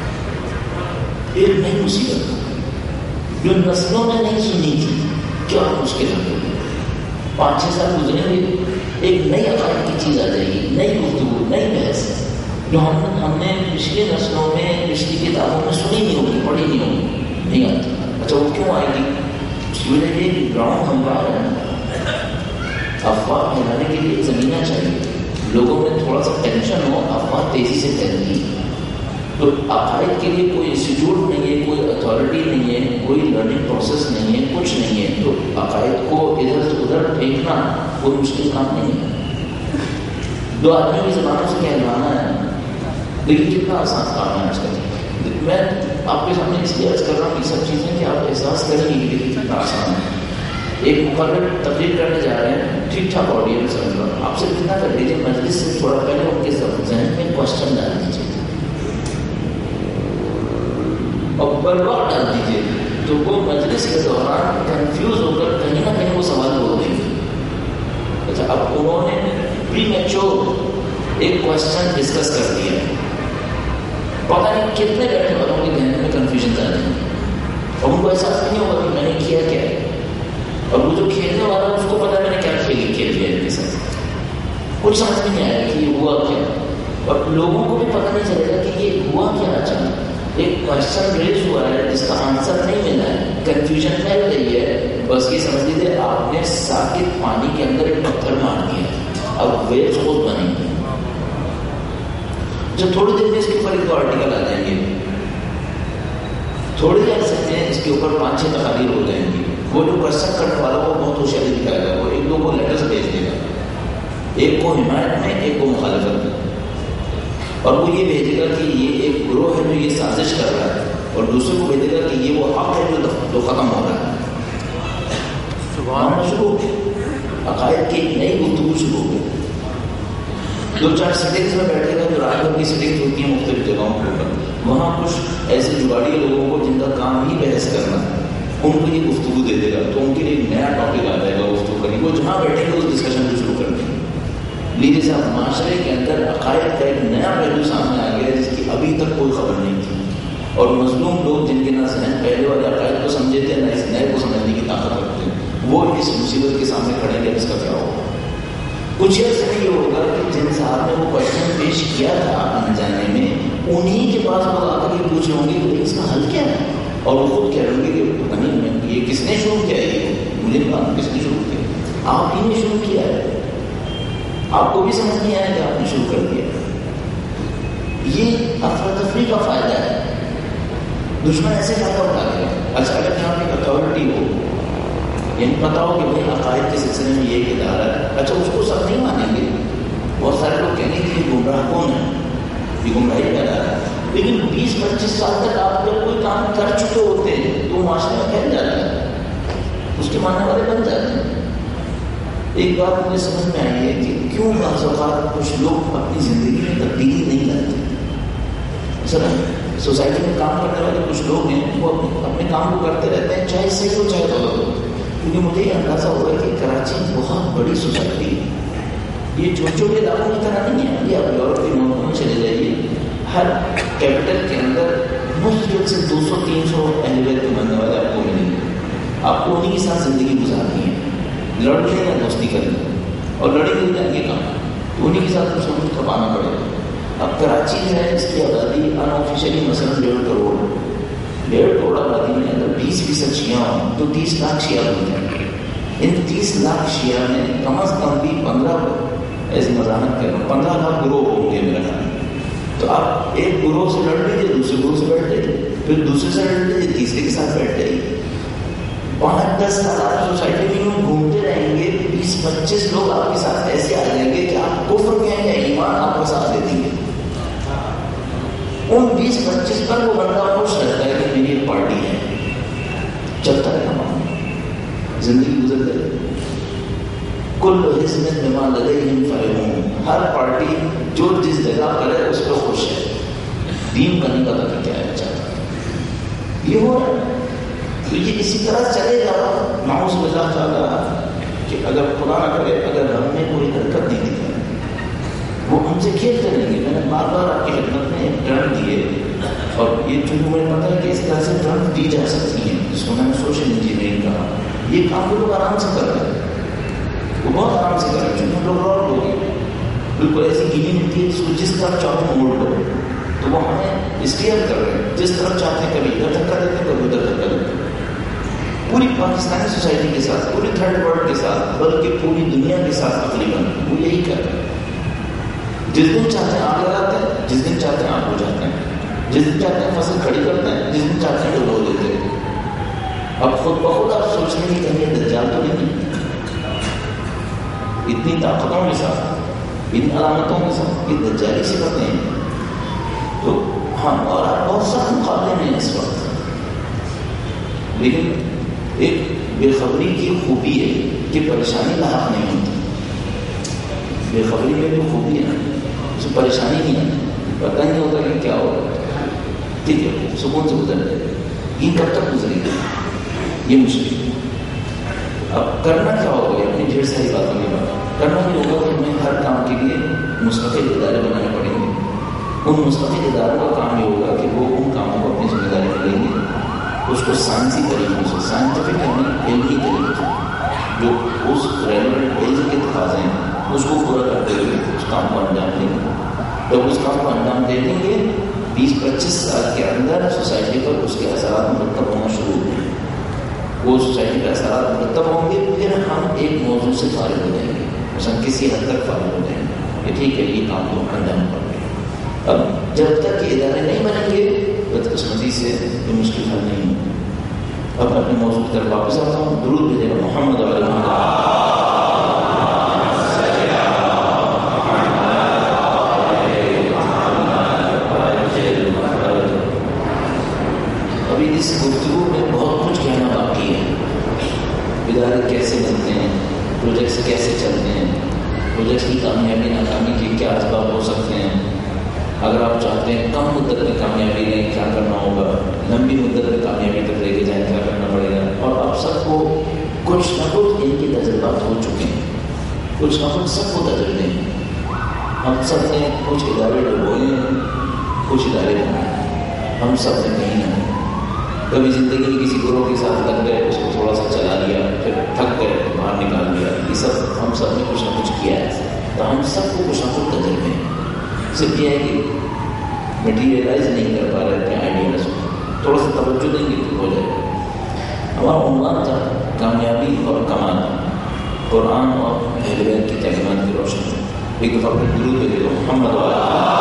ایک نئی مصیبت جو نسلوں نے نہیں سنی تھی. کیا مشکل ہے؟ پانچ چھ سال گزریں گے، ایک نئی عقائد کی چیز آ جائے گی، نئی گفتگو، نئی بحث جو ہم ہم نے پچھلی نسلوں میں پچھلی کتابوں میں سنی نہیں ہوگی، پڑھی نہیں ہوگی، نہیں آتی. اچھا، وہ کیوں آئے گی؟ اس کی وجہ یہ کہ گراؤنڈ ہموار ہے. افواہ پھیلانے کے لیے زمینہ چاہیے، لوگوں میں تھوڑا سا ٹینشن ہو، افواہ تیزی سے پھیلتی. تو عقائد کے لیے کوئی انسٹیٹیوٹ نہیں ہے، کوئی اتھارٹی نہیں ہے، کوئی لرننگ پروسیس نہیں ہے، کچھ نہیں ہے. تو عقائد کو ادھر سے ادھر پھینکنا کوئی مشکل کام نہیں ہے. دو آدمیوں کی زبانوں سے کہلوانا ہے، لیکن کتنا آسان کام ہے آج کل. میں آپ کے سامنے اس لیے عرض کر رہا ہوں یہ سب چیزیں کہ آپ احساس کریں گے کہ کتنا آسان ہے. ایک مقرر تقریر کرنے جا رہے ہیں، ٹھیک ٹھاک آڈینس سمجھ لو، آپ سے کتنا کر لیجیے مجلس سے تھوڑا پہلے ان کے ذہن میں کوشچن ڈال دیجیے اور بلوا ڈال دیجیے، تو وہ مجلس کے دوران کنفیوز ہو کر کہیں نہ کہیں وہ سوال بول دیں گے. اچھا اب انہوں نے پری میچور ایک کوشچن ڈسکس کر دیا، پتہ نہیں کتنے بیٹھنے والوں کے ذہن میں کنفیوژن آ جائیں گے اور ان کو احساس نہیں ہوگا کہ میں نے کیا کیا ہے، اور وہ جو کھیلنے والا اس کو پتا میں نے کیا کھیل کھیل دیا ان کے ساتھ، کچھ سمجھ میں نہیں آیا کہ یہ ہوا کیا، اور لوگوں کو بھی پتہ نہیں چلے گا کہ یہ ہوا کیا. اچانک ایک کوشچن ریز ہوا ہے جس کا آنسر نہیں ملا ہے، کنفیوژن پھیل رہی ہے، بس یہ سمجھ لیجیے آپ نے ساکت پانی کے اندر ایک پتھر مار دیا، اب ویوز خود بنیں گے. جو تھوڑی دیر میں اس کے اوپر ایک آرٹیکل آ جائیں گے، تھوڑی دیر سے اس کے اوپر پانچ چھ تقاریر ہو جائیں گی. وہ جو کوشچن کرنے والا وہ بہت ہوشیاری دکھائے گا، وہ ایک دو کو لیٹرز بھیج دے گا، ایک کو حمایت میں ایک کو مخالفت میں، اور وہ یہ بھیجے گا کہ یہ ایک گروہ ہے جو یہ سازش کر رہا ہے، اور دوسرے کو بھیجے گا کہ یہ وہ حق ہے جو تو ختم ہو رہا ہے. سبحان شروع ہو گئی، عقائد کی ایک نئی گفتگو شروع ہو گئی. دو چار سیٹنگز میں بیٹھے گا جو رات بھر کی سیٹنگز ہوتی ہیں مختلف جگہوں کے اوپر، وہاں کچھ ایسے جگاڑی لوگوں کو جن کا کام ہی بحث کرنا ہے، ان کو یہ گفتگو دے دے گا، تو ان کے لیے ایک نیا ٹاپک آ جائے گا گفتگو کرنے، وہ جہاں بیٹھے گا اس ڈسکشن کو شروع کر دیں گے. لیجیے صاحب معاشرے کے اندر عقائد کا ایک نیا پہلو سامنے آ گیا جس کی ابھی تک کوئی خبر نہیں تھی، اور مظلوم لوگ جن کے نہ ذہن پہلے والے عقائد کو سمجھے تھے نہ اس نئے کو سمجھنے کی طاقت رکھتے ہیں، وہ اس مصیبت کے سامنے کھڑے ہیں. اس کا کیا ہوگا؟ کچھ عرصے میں یہ ہوگا کہ جن صاحب نے وہ کوشچن پیش کیا تھا انجانے میں، انہیں کے پاس وہ آ کر یہ پوچھ رہے ہوں گے کہ اس کا حل کیا ہے، اور وہ خود کہہ رہے ہوں گے کہ نہیں یہ کس نے شروع کیا ہے، مجھے نہیں معلوم کس نے شروع کیا، آپ ہی نے شروع کیا ہے، آپ کو بھی سمجھ نہیں آیا کہ آپ نے شروع کر دیا. یہ افراتفری کا فائدہ ہے، دشمن ایسے فائدہ اٹھا دے گا. اچھا اگر یہاں پہ اتھارٹی ہو، یعنی پتا ہو کہ بھائی عقائد کے سلسلے میں یہ ادارہ ہے، اچھا اس کو سب نہیں مانیں گے، بہت سارے لوگ کہیں گے کہ یہ گمراہ کون ہے، یہ گمراہی کا ادارہ ہے، لیکن بیس پچیس سال تک آپ جب کوئی کام کر چکے ہوتے ہیں تو معاشرے میں پھیل جاتا ہے، اس کے ماننے والے بن جاتے ہیں. ایک بات مجھے سمجھ میں آئی ہے کہ کیوں بعض اوقات کچھ لوگ اپنی زندگی میں تبدیلی نہیں لاتے. مثلا سوسائٹی میں کام کرنے والے کچھ لوگ ہیں وہ اپنے اپنے کام کو کرتے رہتے ہیں، چاہے صحیح ہو چاہے غلط ہو. کیونکہ مجھے یہ اندازہ ہوا کہ کراچی بہت بڑی سوسائٹی ہے، یہ چھوٹے چھوٹے علاقوں کی طرح نہیں ہے. ابھی آپ یورپ کے ملکوں میں چلے جائیے، ہر کیپٹل کے اندر مشکل سے دو سو تین سو اہل بیت کے ماننے والے آپ کو ملیں گے. آپ کو انہیں کے ساتھ زندگی گزارنی ہے، لڑ لیں یا دوستی کریں، اور لڑیں گے جائیں گے کام، تو انہیں کے ساتھ کچھ نہ کچھ کھپانا پڑے گا. اب کراچی جو ہے اس کی آبادی ان آفیشلی مثلاً ڈیڑھ کروڑ ڈیڑھ کروڑ آبادی میں اگر بیس فیصد شیعہ ہوں تو تیس لاکھ شیعہ بنتے ہیں. ان تیس لاکھ شیعہ میں کم از کم بھی پندرہ ایسی مزاحمت کر رہا ہوں پندرہ لاکھ گروہ ہوں گے میرا خیال. تو آپ ایک گروہ سے لڑ لیجیے، دوسرے گروہ سے بیٹھ جائیے، پھر دوسرے سے لڑ لیجیے، تیسرے کے ساتھ بیٹھ جائیے. پانچ دس ہزار سوسائٹی میں یوں گھومتے رہیں گے، بیس پچیس لوگ آپ کے ساتھ ایسے آ جائیں گے کہ آپ کفر کہیں یا ایمان آپ کو ساتھ دے دیں گے. ان بیس پچیس پر وہ بندہ خوش رہتا ہے کہ میری ایک پارٹی ہے، چلتا ہے ہمارا، زندگی گزر جائے. کل حزب بما لدیہم فرحون، ہر پارٹی جو جس جگہ کرے اس پہ خوش ہے. دین کا نہیں پتا کہ کیا ہے چاہتا ہے. یہ ہو رہا ہے تو یہ اسی طرح چلے گا. نعوذ باللہ تعالیٰ کہ اگر خدا نہ کرے اگر ہم نے کوئی حرکت نہیں دکھائی، وہ ہم سے کھیلتے رہیں گے. میں نے بار بار آپ کی خدمت میں ٹرن دیے، اور یہ چونکہ مجھے پتا ہے کہ اس طرح سے ٹرن دی جا سکتی ہیں، جس کو میں نے سوشل انجینئرنگ کہا. یہ کام وہ لوگ آرام سے کر رہے ہیں، وہ بہت آرام سے کر رہے ہیں، چونکہ ہم لوگ اور لوگ ہیں بالکل ایسی گیلی ملتی ہے جس کو جس طرف چاہتے ہیں موڑ لو، تو وہ ہمیں اسٹیئر کر رہے ہیں، جس طرف چاہتے ہیں کبھی ادھر دھکا دیتے ہیں کبھی ادھر دھکا دیتے ہیں. پوری پاکستانی سوسائٹی کے ساتھ، پوری تھرڈ ورلڈ کے ساتھ، بلکہ پوری دنیا کے ساتھ تقریباً وہ یہی کر رہے ہیں. جس دن چاہتے ہیں آگ لگاتے ہیں، جس دن چاہتے ہیں آگ بجھاتے ہیں، جس دن چاہتے ہیں فصل کھڑی کرتے ہیں، جس دن چاہتے ہیں ڈبو دیتے ہیں. اب خود بخود آپ سوچنے کی کہیں دجال تو نہیں، اتنی طاقتوں کے ساتھ، ان علامتوں کے ساتھ یہ دجالی صفتیں ہیں. تو ہاں، اور آپ بہت سخت مقابلے میں اس وقت، لیکن ایک بے خبری کی خوبی ہے کہ پریشانی لاحق نہیں ہوتی. بے خبری میں بھی خوبی ہے، اسے پریشانی نہیں آتی، پتہ نہیں ہوتا کہ کیا ہوگا. ٹھیک ہے، سکون سے گزر جائے. یہ کب تک گزرے گی؟ یہ مشکل. اب کرنا کیا ہوگا؟ اپنی ڈھیر ساری باتوں کے بعد کرنا یہ ہوگا کہ ہمیں ہر کام کے لیے مستقل ادارے بنانے پڑیں گے. ان مستقل اداروں کا کام یہ ہوگا کہ وہ ان کاموں کو اپنی ذمہ داری میں لیں گے، اس کو سائنسی طریقوں سے، سائنٹیفک یعنی علمی طریقے سے، جو اس ریلیونٹ علم کے تقاضے ہیں اس کو پورا کرتے ہوئے اس کام کو انجام دیں گے. جب اس کام کو انجام دے دیں گے بیس پچیس سال کے اندر سوسائٹی پر اس کے اثرات مرتب ہونا شروع ہو گئے. وہ سوسائٹی کے اثرات مرتب ہوں گے، پھر ہم ایک موضوع سے فارغ ہو جائیں گے، مثلا کسی حد تک فارغ ہو جائیں گے کہ ٹھیک ہے یہ کام کو انجام کر گے. اب جب تک یہ ادارے نہیں بنیں گے بدقسمتی سے یہ مشکل حل نہیں ہوگی. اب اپنے موضوع کی طرف واپس آتا ہوں. درود بھیجے گا محمد علیہ وسلم. ابھی اس گفتگو میں بہت کچھ کہنا باقی ہے. ادارے کیسے بنتے ہیں، پروجیکٹس کیسے چلتے ہیں، پروجیکٹس کی کامیابی ناکامی کے کیا اسباب ہو سکتے ہیں. اگر آپ چاہتے ہیں کم مدت میں کامیابی لیں کیا کرنا ہوگا، لمبی مدت میں کامیابی تک لے کے جائیں کیا کرنا پڑے گا. اور آپ سب کو کچھ نہ کچھ ان کے تجربات ہو چکے ہیں، کچھ نہ کچھ سب کو تجربے ہیں. ہم سب نے کچھ ادارے ڈبوئے ہیں، کچھ ادارے بنائے، ہم سب نے کہیں نہ کبھی زندگی میں کسی گروہ کے ساتھ لگ گئے، اس کو تھوڑا سا چلا لیا، پھر تھک گئے باہر نکال دیا. یہ سب ہم سب نے کچھ نہ کچھ کیا ہے. تو ہم سب کو کچھ نہ کچھ تجربے ہیں. صرف یہ ہے کہ مٹیریلائز نہیں کر پا رہے ہیں آئیڈیاز کو. تھوڑا سا توجہ دیں گے تو ہو جائے گا. ہمارا عنوان تھا کامیابی اور کمال، قرآن اور اہل بیت کی تعلیمات کی روشنی میں. ایک دفعہ اپنے درود پہ دیکھو محمد والا.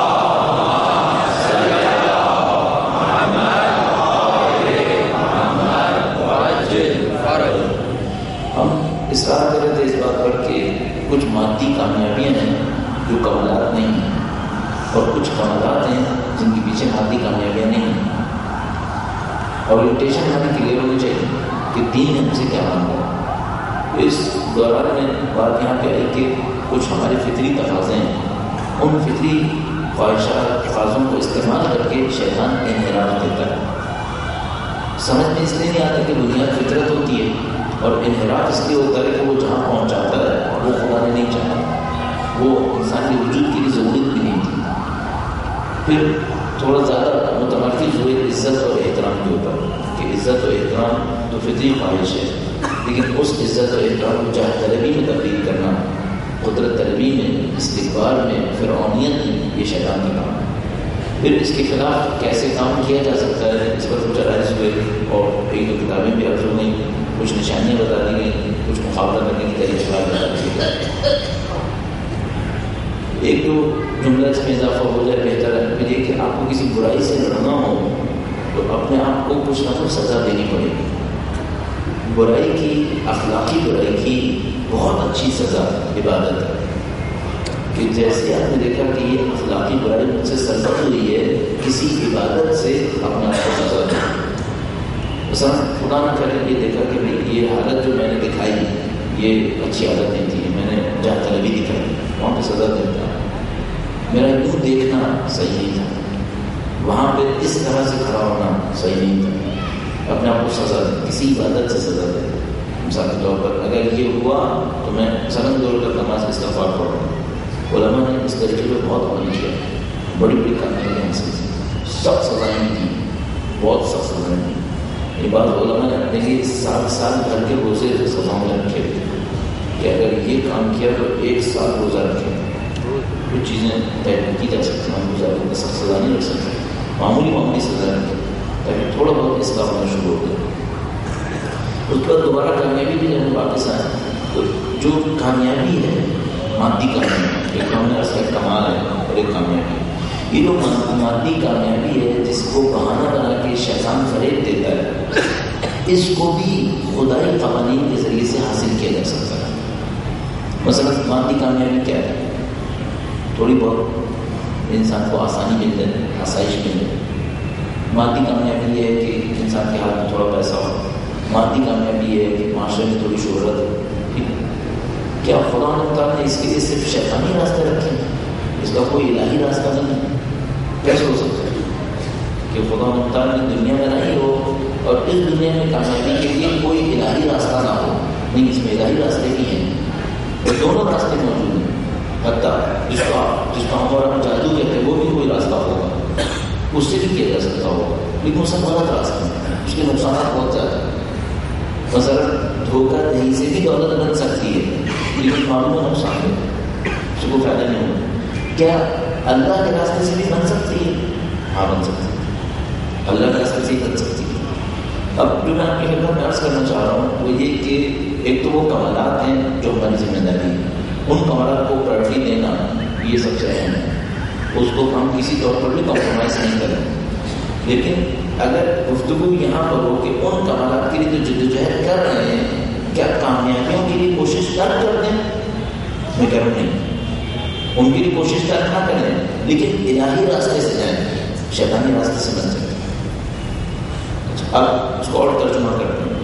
اصرار کر رہے تھے اس بات پر کہ کچھ مادی کامیابیاں ہیں جو کمالات نہیں ہیں، اور کچھ کمالات ہیں جن کے پیچھے مادی کامیابیاں نہیں ہیں. اورینٹیشن ہمیں کلیئر ہونی چاہیے کہ دین ہم سے کیا مانگا. اس دوران میں بات یہاں پہ آئی کہ کچھ ہمارے فطری تقاضے ہیں، ان فطری خواہشات تقاضوں کو استعمال کر کے شیطان انحراف دیتا ہے. سمجھ میں اس لیے نہیں آتا کہ بنیاد فطرت ہوتی ہے، اور انحراف اس لیے ہوتا ہے کہ وہ جہاں پہنچاتا ہے وہ خدا نے نہیں چاہا، وہ انسان کے وجود کے لیے ضرورت بھی نہیں تھی. پھر تھوڑا زیادہ متمرکز ہوئے عزت اور احترام کے اوپر کہ عزت و احترام تو فطری خواہش ہے، لیکن اس عزت و احترام کو چاہے طلبی میں تبدیل کرنا، قدرت طلبی میں، استقبال میں، فرعونیت میں، یہ شیطان کا کام ہے. پھر اس کے خلاف کیسے کام کیا جا سکتا ہے اس پر کچھ رائز ہوئے، اور ایک دو کتابیں بھی ارض ہو گئیں، کچھ نشانیاں بتا دی گئیں، کچھ مقابلہ کرنے کی طریقہ بتا دی گئی. ایک دو جملہ اس میں اضافہ ہو جائے بہتر ہے. پھر یہ کہ آپ کو کسی برائی سے لڑنا ہو تو اپنے آپ کو کچھ نہ کچھ سزا دینی پڑے گی. برائی کی، اخلاقی برائی کی بہت اچھی سزا عبادت ہے. کہ جیسے آپ نے دیکھا کہ یہ اخلاقی برائی مجھ سے سرزد ہوئی ہے، کسی عبادت سے اپنے آپ کو سزا دیں. مثلا خدا نہ کرے یہ دیکھا کہ بھائی یہ حالت جو میں نے دکھائی یہ اچھی عادت نہیں تھی، میں نے جہاں طلبی دکھائی وہاں پہ سزا دیتا، میرا یوں دیکھنا صحیح نہیں تھا، وہاں پہ اس طرح سے کھڑا ہونا صحیح نہیں تھا. اپنے آپ کو سزا دے، کسی عبادت سے سزا دے. مثال کے طور پر اگر یہ ہوا تو میں سرن دوڑ کر نماز استغفار پڑھ رہا ہوں. علماء نے اس طریقے پہ بہت عمل کیا، بڑی بڑی کامیابیاں حاصل کی، سخت سزائیں دی، بہت سخت سزائیں دی. یہ بات علماء نے دیکھیے سات سال بھر کے روزے سزاؤں میں رکھے کہ اگر یہ کام کیا تو ایک سال روزہ رکھے. کچھ چیزیں طے کی جا سکتی ہیں، روزہ کو سخت سزا نہیں رکھ سکتے، معمولی معمولی سزا رکھے تاکہ تھوڑا بہت اصلاح ہونا شروع ہو جائے. اس کے بعد دوبارہ کامیابی بھی جب واپس آئے تو جو کامیابی ہے مادی کامیابی، ایک ہم نے اصل کمال ہے اور ایک کامیابی ہے. یہ جو مادی کامیابی ہے جس کو بہانہ بنا کے شیطان فریب دیتا ہے، اس کو بھی خدائی قوانین کے ذریعے سے حاصل کیا جا سکتا ہے. مثلا مادی کامیابی کیا ہے؟ تھوڑی بہت انسان کو آسانی مل جائے، آسائش مل جائے. مادی کامیابی یہ ہے کہ انسان کے ہاتھ میں تھوڑا پیسہ ہو، مادی کامیابی ہے کہ معاشرے میں تھوڑی شہرت ہے، کیا خدا تعالیٰ نے اس کے لیے صرف شیطانی راستے رکھے ہیں؟ اس کا کوئی الہی راستہ نہیں ہے؟ کیسے ہو سکتا ہے کہ خدا تعالیٰ نے دنیا میں نہیں ہو اور اس دنیا میں کامیابی کے لیے کوئی الہی راستہ نہ ہو؟ نہیں، اس میں الہی راستے بھی ہیں، وہ دونوں راستے موجود ہیں۔ حتیٰ جس کو آپ جس کو ہمارا جادو کہتے ہیں وہ بھی کوئی راستہ ہوگا، اس سے بھی کیا جا سکتا ہوگا، لیکن وہ سب غلط راستے ہیں، اس کے نقصانات بہت زیادہ ہیں۔ مثلا دھوکہ دہی سے بھی دولت بن سکتی ہے، لیکن معلوم کا نقصان ہے، اس کو فائدہ نہیں ہوگا۔ کیا اللہ کے راستے سے بھی بن سکتی ہے؟ ہاں بن سکتی ہے، اللہ کے راستے سے ہی بن سکتی ہے۔ اب جو میں آپ کی خدمت میں عرض کرنا چاہ رہا ہوں وہ یہ کہ ایک تو وہ کمالات ہیں جو ہماری ذمہ داری ہے، ان کمالات کو پرائرٹی دینا یہ سب سے اہم ہے، اس کو ہم کسی طور پر بھی کمپرومائز نہیں کریں۔ لیکن اگر گفتگو یہاں پر ہو کہ ان کمالات کے لیے جو جدوجہد کر رہے ہیں کیا کامیابیوں کے لیے کوشش کر کر دیں؟ میں کہہ رہا ہوں نہیں، ان کے لیے کوشش کر نہ کریں، لیکن الہی راستے سے جائیں، شیطانی راستے سے بن سکتے۔ اب اس کو اور ترجمہ کرتے ہیں،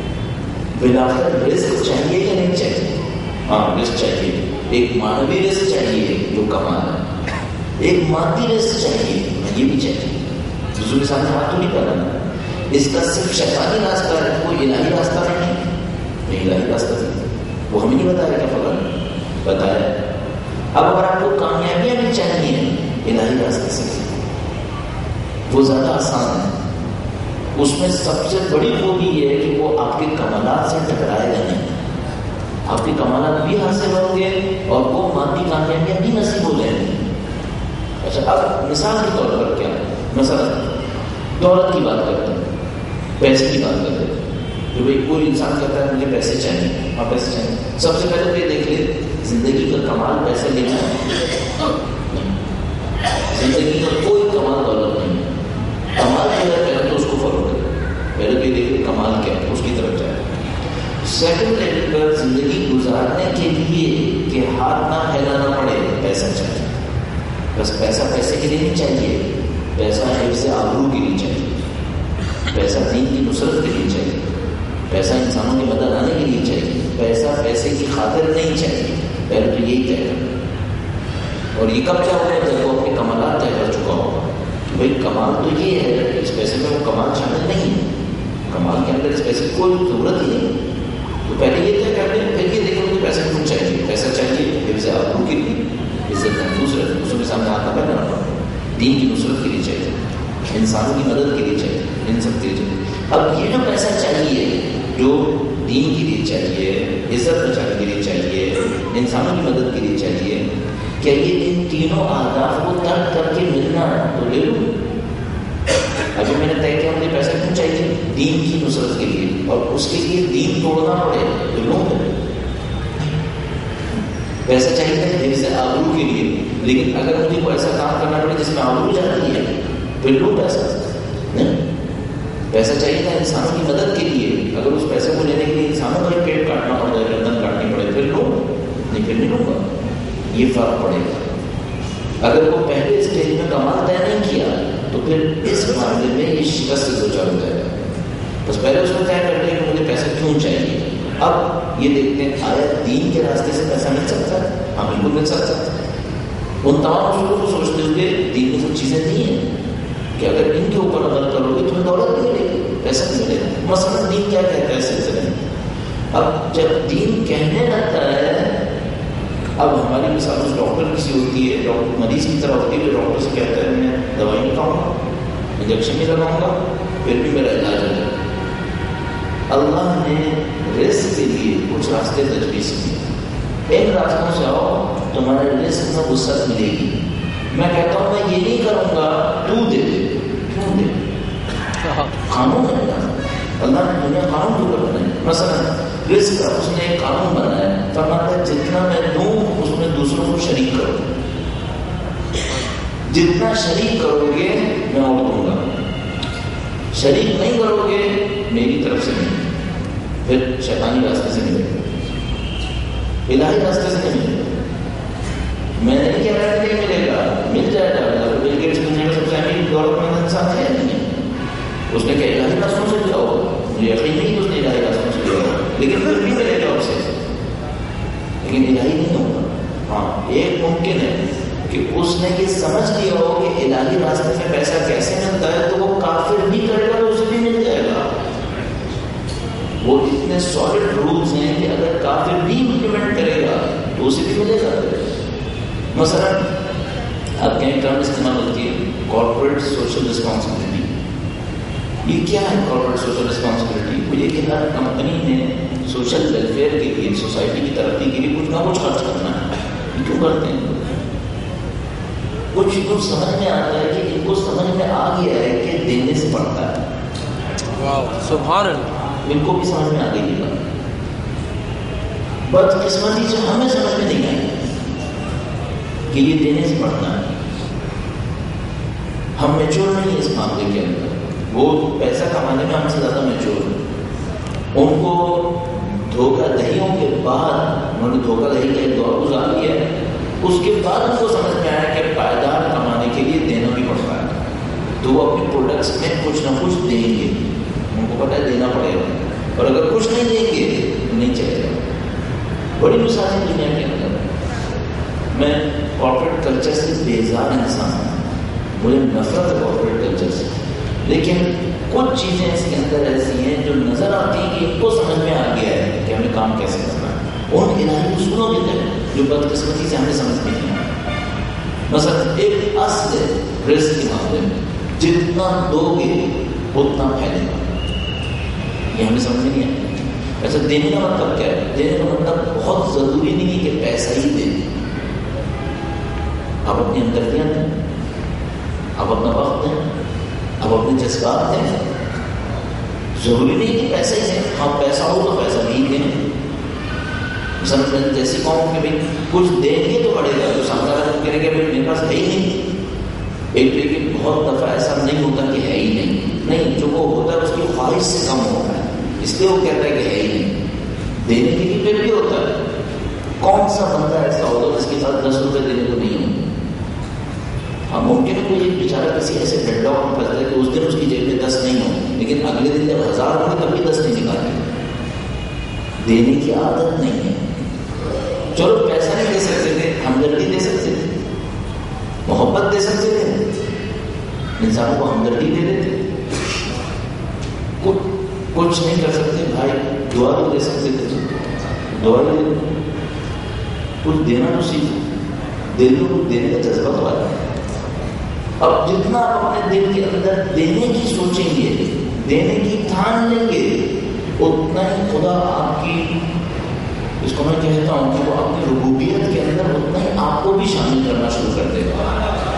بلاخر رزق چاہیے یا نہیں چاہیے؟ ہاں رزق چاہیے، ایک مانوی رزق چاہیے جو کمال ہے، ایک مادی رزق چاہیے، یہ بھی چاہیے۔ حضور کے سامنے ہاتھ تو نہیں کر رہا، اس کا صرف شیطانی راستہ ہے، کوئی الہی راستہ نہیں، نہیں الہی راستہ نہیں، وہ ہمیں نہیں بتایا کیا فقط بتایا۔ اب اگر آپ کو کامیابیاں بھی چاہیے الہی راستے سے، وہ زیادہ آسان ہے، اس میں سب سے بڑی خوبی یہ ہے کہ وہ آپ کے کمالات سے ٹکرائے گا نہیں، آپ کے کمالات بھی حاصل ہوں گے اور وہ مادی کامیابیاں بھی نصیب ہو جائیں گی۔ اچھا اب مثال کے طور پر کیا ہے، مثلا دولت کی بات کرتے ہیں، پیسے کی بات کرتے ہیں، کہ بھائی کوئی انسان کہتا ہے مجھے پیسے چاہیے، ہاں پیسے چاہیے، سب سے پہلے تو یہ دیکھ لیں زندگی کا کمال پیسے لینا ہے، زندگی کا کوئی کمال دولت نہیں ہے۔ کمال جو ہے پہلے تو اس کو فالو کرے، پہلے تو یہ دیکھیں کمال کیا ہے، اس کی طرف جائے۔ سیکنڈ لیول پر زندگی گزارنے کے لیے کہ ہاتھ نہ پھیلانا پڑے پیسہ چاہیے، بس پیسہ پیسے کے لیے نہیں چاہیے، پیسہ حفظ آبرو کے لیے چاہیے، پیسہ دین کی نصرت کے لیے چاہیے، پیسہ انسانوں کی مدد آنے کے لیے چاہیے، پیسہ پیسے کی خاطر نہیں چاہیے، پہلے تو یہی طے کرنا۔ اور یہ کب کیا ہوگا جب وہ اپنے کمالات طے کر چکا ہوگا کہ بھائی کمال تو یہ ہے، اس پیسے میں وہ کمال شامل نہیں ہے، کمال کے اندر اس پیسے کی کوئی ضرورت ہی نہیں، تو پہلے یہ طے کر لیں، پھر یہ دیکھیں کہ پیسہ کیوں چاہیے، پیسہ چاہیے حفظ آبرو کے لیے، عزت محفوظ رکھنے، دوسروں کے سامنے ہاتھ نہ پھیلانا پڑے، دین کی نصرت کے لیے چاہیے، انسانوں کی مدد کے لیے چاہیے، ان سب کے لیے چاہیے۔ اب یہ جو پیسہ چاہیے جو دین کے لیے چاہیے، عزت بچانے کے لیے چاہیے، انسانوں کی مدد کے لیے چاہیے، کیا یہ ان تینوں اہداف کو ترک کر کے ملنا تو لے لوں؟ ابھی میں نے طے کیا مجھے پیسہ کیوں چاہیے، دین کی نصرت کے لیے، اور اس کے لیے دین توڑنا پڑے تو لوں گا۔ پیسہ چاہیے حفظ آبرو کے لیے، لیکن اگر مجھے کوئی ایسا کام کرنا پڑے جس میں آبرو جاتی ہے پھر لوں پیسہ نہیں۔ پیسہ چاہیے تھا انسانوں کی مدد کے لیے، اگر اس پیسے کو لینے کے لیے انسانوں کا پیٹ کاٹنا پڑ جائے، گردن کاٹنی پڑے پھر لوں نہیں، پھر نہیں لوں گا۔ یہ فرق پڑے گا۔ اگر وہ پہلے اسٹیج میں کمال طے نہیں کیا تو پھر اس معاملے میں یہ شکست سے دوچار ہو جائے گا۔ بس پہلے اس کو طے کر لیں کہ مجھے پیسہ کیوں چاہیے، اب یہ دیکھتے ہیں آیا دین کے راستے سے پیسہ مل سکتا ہے؟ ہاں بالکل مل سکتا ہے۔ ان تمام اصولوں کو سوچتے ہوئے دین میں کچھ چیزیں نہیں ہیں کہ اگر ان کے اوپر عمل کرو گے تمہیں دولت نہیں ملے گی، پیسہ نہیں ملے گا۔ مثلا دین کیا کہتا ہے اس سلسلے میں؟ اب جب دین کہنے لگتا ہے، اب ہماری مثال اس ڈاکٹر کسی ہوتی ہے، ڈاکٹر مریض کی طرح ہوتی ہے، ڈاکٹر سے کہتا ہے میں دوائی نہیں کھاؤں گا، انجیکشن نہیں لگاؤں گا، پھر بھی میرا علاج ہو جائے۔ اللہ نے رزق کے لیے کچھ راستے تجویز کیے، ان راستوں سے آؤ تمہارے رزق میں وسعت ملے گی۔ میں کہتا ہوں میں یہ نہیں کروں گا، تو دے دے، کیوں دے؟ قانون ہے اللہ نے دنیا قانون کو بنائی، مثلا رزق کا اس نے ایک قانون بنایا، فرماتا ہے جتنا میں دوں اس میں دوسروں کو شریک کرو، جتنا شریک کرو گے میں اور دوں گا، شریک نہیں کرو گے میری طرف سے نہیں، پھر شیطانی راستے سے ملے گا، الہی راستے سے نہیں ملے گا۔ میں نہیں کہہ رہا کہ نہیں ملے گا، مل جائے گا، بلکہ اس دنیا میں سب سے امیر دولت مند انسان ہے نہیں، اس نے کہا الہی راستوں سے جاؤ، مجھے یقین نہیں کہ اس نے الہی راستوں سے لیا ہوگا، لیکن پھر بھی ملے گا اسے، لیکن الہی نہیں ہوگا۔ ہاں ایک ممکن ہے کہ اس نے یہ سمجھ لیا ہو کہ الہی راستے میں پیسہ کیسے ملتا ہے، تو وہ کافر بھی کرے گا تو اسے بھی مل جائے گا۔ وہ اتنے سالڈ رولز ہیں کہ اگر کافر بھی امپلیمنٹ کرے گا تو اسے بھی ملے گا۔ مثلا آپ کہیں ٹرم استعمال ہوتی ہے کارپوریٹ سوشل رسپانسبلٹی۔ یہ کیا ہے کارپوریٹ سوشل رسپانسبلٹی؟ وہ یہ کہ ہر کمپنی نے سوشل ویلفیئر کے لیے، سوسائٹی کی ترقی کے لیے کچھ نہ کچھ خرچ کرنا ہے۔ یہ کیوں کرتے ہیں؟ کچھ کچھ سمجھ میں آتا ہے کہ ان کو سمجھ میں آ گیا ہے کہ دینے سے پڑتا ہے۔ واو سبحان اللہ، ان کو بھی سمجھ میں آ گئی ہے۔ بدقسمتی سے ہمیں سمجھ میں نہیں آئی کہ یہ دینے سے پڑتا ہے۔ ہم میچور نہیں ہیں اس معاملے کے اندر، وہ پیسہ کمانے میں ہم سے زیادہ میچور ہیں۔ ان کو دھوکہ دہیوں کے بعد، انہوں نے دھوکہ دہی کا ایک دور گزار لیا ہے، اس کے بعد ان کو سمجھ میں آیا کہ پائیدار کمانے کے لیے دینا بھی پڑتا ہے، تو وہ اپنے پروڈکٹس میں کچھ نہ کچھ دیں گے۔ ان کو پتہ ہے دینا پڑے گا، اور اگر کچھ نہیں دیں گے تو نہیں چلے گا۔ بڑی مثالیں دنیا کے اندر۔ میں کارپوریٹ کلچر سے بیزار انسان ہوں، مجھے نفرت ہے کارپوریٹ کلچر سے، لیکن کچھ چیزیں اس کے اندر ایسی ہیں جو نظر آتی ہیں کہ ان کو سمجھ میں آ گیا ہے کہ ہمیں کام کیسے کرنا ہے، ان الہی اصولوں کے تحت جو بدقسمتی سے ہمیں سمجھ میں نہیں آتا۔ مثلا ایک اصل رزق کے معاملے میں جتنا دو گے اتنا پھیلے گا، یہ ہمیں سمجھ میں نہیں آتا۔ ایسا دینے کا مطلب کیا ہے؟ دینے کا مطلب بہت ضروری نہیں ہے کہ پیسہ ہی دیں، آپ اپنی ہمدردیاں دیں، آپ اپنا وقت دیں، آپ اپنے جذبات دیں۔ ضروری نہیں کہ پیسہ ہی دیں، ہاں پیسہ ہو تو پیسہ بھی دیں۔ مثلا جیسی قوم کہ بھائی کچھ دیں گے تو بڑھے گا، تو سامنے والا کرے گا بھائی میرے پاس ہے ہی نہیں۔ ایک لیکن بہت دفعہ ایسا نہیں ہوتا کہ ہے ہی نہیں، نہیں جو وہ ہوتا ہے اس کی خواہش سے کم ہوتا ہے، اس لیے وہ کہتا ہے کہ ہے ہی نہیں۔ دینے کے لیے پھر بھی ہوتا ہے۔ کون سا بندہ ایسا ہوگا جس کے ساتھ دس روپے دینے کو نہیں ہوں؟ ہاں ممکن ہے کوئی ایک بیچارہ کسی ایسے ڈیڈ لاک میں پھنس جائے کہ اس دن اس کی جیب میں دس نہیں ہو، لیکن اگلے دن جب ہزار ہو تب بھی دس نہیں نکالے۔ دینے کی عادت نہیں ہے۔ چلو پیسہ نہیں دے سکتے تھے، ہمدردی دے سکتے تھے، محبت دے سکتے تھے، انسانوں کو ہمدردی دے دیتے۔ کچھ نہیں کر سکتے بھائی، دعا تو دے سکتے تھے، دعا دے دو، کچھ دینا تو سیکھو، دل میں کچھ دینے کا جذبہ تو آتا ہے۔ اب جتنا آپ اپنے دل کے اندر دینے کی سوچیں گے، دینے کی ٹھان لیں گے، اتنا ہی خدا آپ کی، اس کو میں کہتا ہوں کہ وہ اپنی ربوبیت کے اندر اتنا ہی آپ کو بھی شامل کرنا شروع کر دے گا،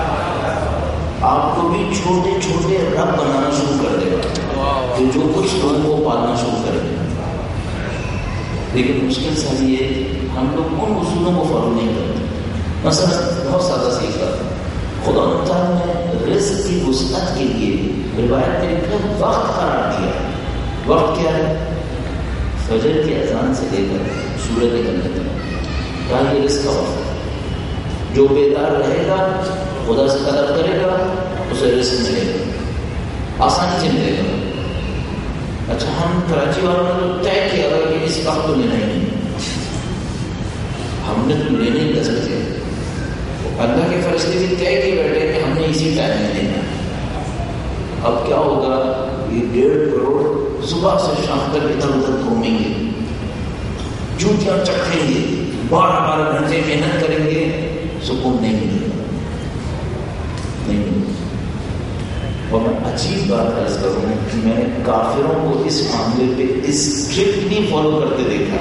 آپ کو بھی چھوٹے چھوٹے رب بنانا شروع کر دے گا کہ جو کچھ لوگوں کو پالنا شروع کر دے گا۔ لیکن مشکل سا یہ ہم لوگ ان اصولوں کو فالو نہیں کرتے۔ مثلا بہت سادہ سیکھ رہا تھا، خدا تعالیٰ نے رزق کی وسعت کے لیے روایت میں ایک وقت قرار دیا۔ وقت کیا ہے؟ فجر کی اذان سے لے کر سورج نکلنے تک کا یہ رزق کا وقت ہے۔ جو بیدار رہے گا خدا سے طلب کرے گا، اسے رزق ملے گا، آسانی سے ملے گا۔ اچھا ہم کراچی والوں نے تو طے کیا گا کہ اس وقت تو لینا ہی نہیں، ہم نے تو لینے ہی دس بجے، اللہ کے فرشتے بھی طے کیے بیٹھے کہ ہم نے اسی ٹائم میں لینا۔ اب کیا ہوگا؟ یہ ڈیڑھ کروڑ صبح سے شام تک ادھر ادھر گھومیں گے، جوتیاں چکھیں گے، بارہ بارہ گھنٹے محنت کریں گے، سکون نہیں ملے گا، نہیں ملے گا۔ اور میں عجیب بات عرض کروں کہ میں نے کافروں کو اس معاملے پہ اسٹرکٹلی فالو کرتے دیکھا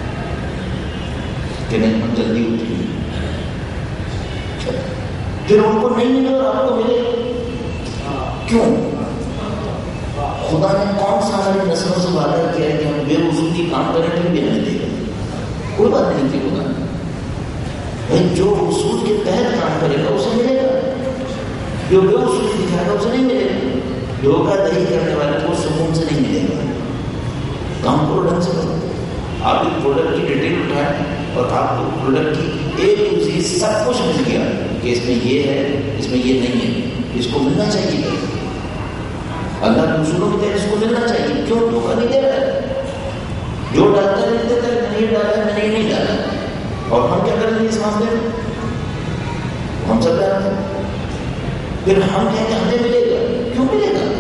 کہ نہیں ہم جلدی اٹھیں گے، پھر ان کو نہیں ملے اور آپ کو ملے۔ کیوں؟ خدا نے کون سا ہماری نسلوں سے وعدہ کیا ہے کہ ہم بے وصولی کام کریں پھر بھی ہمیں دے گا؟ کوئی بات نہیں تھی خدا نے، بھائی جو اصول کے تحت کام کرے گا اسے ملے گا، جو بے وصولی دکھائے گا اسے نہیں ملے گا۔ دھوکہ دہی کرنے والے کو سکون سے نہیں ملے گا۔ کام کو ڈھنگ سے کرو۔ آپ ایک پروڈکٹ کی ڈیٹیل اٹھائیں اور آپ کو پروڈکٹ کی ایک چیز سب کچھ مل گیا کہ اس میں یہ ہے، اس میں یہ نہیں ہے، اس کو ملنا چاہیے۔ اللہ کے اصولوں کے تحت اس کو ملنا چاہیے. کیوں دھوکہ نہیں دے رہا ہے؟ جو ڈالتا ہے نہیں دیتا ہے, میں نے یہ ڈالا ہے, میں نے یہ نہیں ڈالا. اور ہم کیا کریں گے اس معاملے میں؟ ہم سب جانتے ہیں. پھر ہم کہیں گے ہمیں ملے گا. کیوں ملے گا؟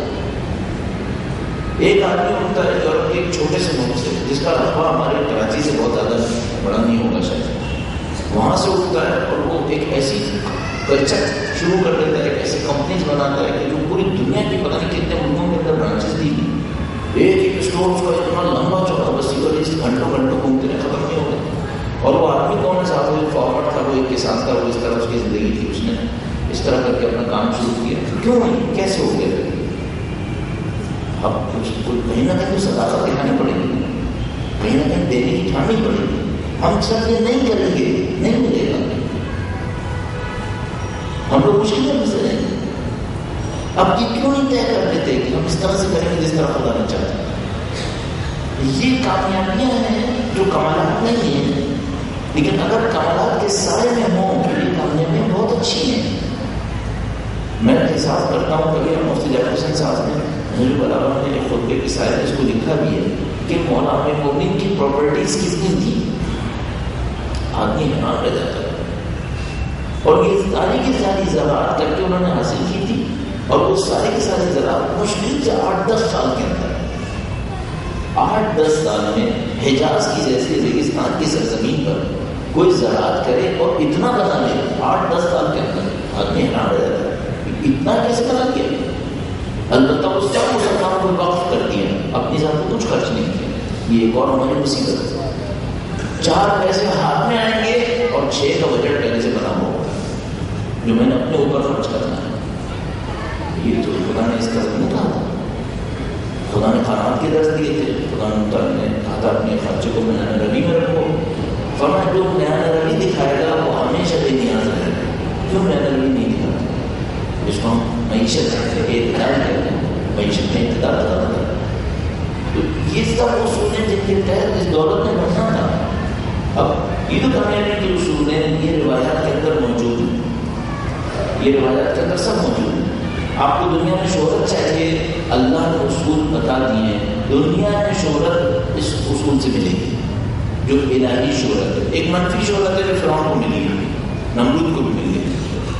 ایک آدمی ہوتا ہے اور ایک چھوٹے سے ملک سے, جس کا رقبہ ہمارے کراچی سے بہت زیادہ بڑا نہیں ہوگا شاید, وہاں سے اٹھتا ہے اور وہ ایک ایسی کلچر شروع کر دیتا ہے, ایک ایسی کمپنیز بناتا ہے کہ جو پوری دنیا کی پتہ نہیں کتنے ملکوں کے اندر برانچز دی گئی. ایک ایک اسٹور اس کا اتنا لمبا چوڑا وسیع اور اس گھنٹوں گھنٹوں گھومتے رہے, ختم نہیں ہوگا. اور وہ آدمی کون سا, وہ ایک فارورڈ تھا, وہ ایک کسان تھا, وہ اس طرح اس کی زندگی تھی, اس نے اس طرح کر کے اپنا کام شروع کیا. کیوں نہیں, کیسے ہو گیا؟ اب کہیں نہ کہیں صداقت دکھانی پڑے گی, کہیں نہ کہیں دینے کی ٹھانی پڑے گی. ہم سب یہ نہیں کریں گے, نہیں ملے گا. ہم لوگ مشکل میں پھنسے رہیں گے. اب یہ کیوں نہیں طے کر لیتے کہ ہم اس طرح سے کریں گے جس طرح خدا نے چاہتا ہے؟ یہ کامیابیاں ہیں جو کمالات نہیں ہیں, لیکن اگر کمالات کے سائے میں ہوں تو یہ کامیابیاں بہت اچھی ہیں. میں احساس کرتا ہوں, کبھی ہم مفتی جعفر حسین صاحب نے مجھے بلاوا نے ایک خطبے کے سائے میں اس کو لکھا بھی ہے کہ مولا عامر مومن کی پراپرٹیز کتنی تھی, آدمی حیران رہ جاتا ہے. اور یہ ساری کی ساری زراعت کر کے انہوں نے حاصل کی تھی, اور وہ ساری کی ساری زراعت مشکل سے آٹھ دس سال کے اندر, آٹھ دس سال میں حجاز کی جیسے ریگستان کی سرزمین پر کوئی زراعت کرے اور اتنا بنا لے آٹھ دس سال کے اندر, آدمی حیران رہ جاتا ہے اتنا کیسے بنا کیا. البتہ اس سب مسلمان کو وقف کر دیا, اپنی ذات کو کچھ خرچ نہیں کیا. یہ ایک اور ہماری مصیبت ہے. چار پیسے ہاتھ میں آئیں گے اور چھ کا بجٹ پہلے سے بنا ہوگا جو میں نے اپنے اوپر خرچ کرنا ہے. یہ تو خدا نے اس کا نہیں کہا تھا. خدا نے خانات کے درس دیے تھے. خدا نے کہا تھا اپنے خرچے کو میں نے روی میں رکھو. فرمایا جو نیا روی دکھائے گا وہ ہمیشہ بے نیاز رہے گا. کیوں نیا روی نہیں دکھاتا؟ اس کو ہم معیشت اعتدال کہتے ہیں, معیشت میں اعتدال کرتا ہے. تو یہ سب اصول ہیں جن کے تحت اس دولت نے بننا تھا. اب یہ تو کامیابی کے اصول ہیں, یہ روایات کے اندر موجود ہیں, یہ روایات کے اندر سب موجود ہیں. آپ کو دنیا میں شہرت چاہیے, اللہ نے اصول بتا دیے ہیں. دنیا میں شہرت اس اصول سے ملے گی جو الہی شہرت ہے. ایک منفی شہرت ہے جو فرعون کو ملی, نمرود کو بھی مل گئی.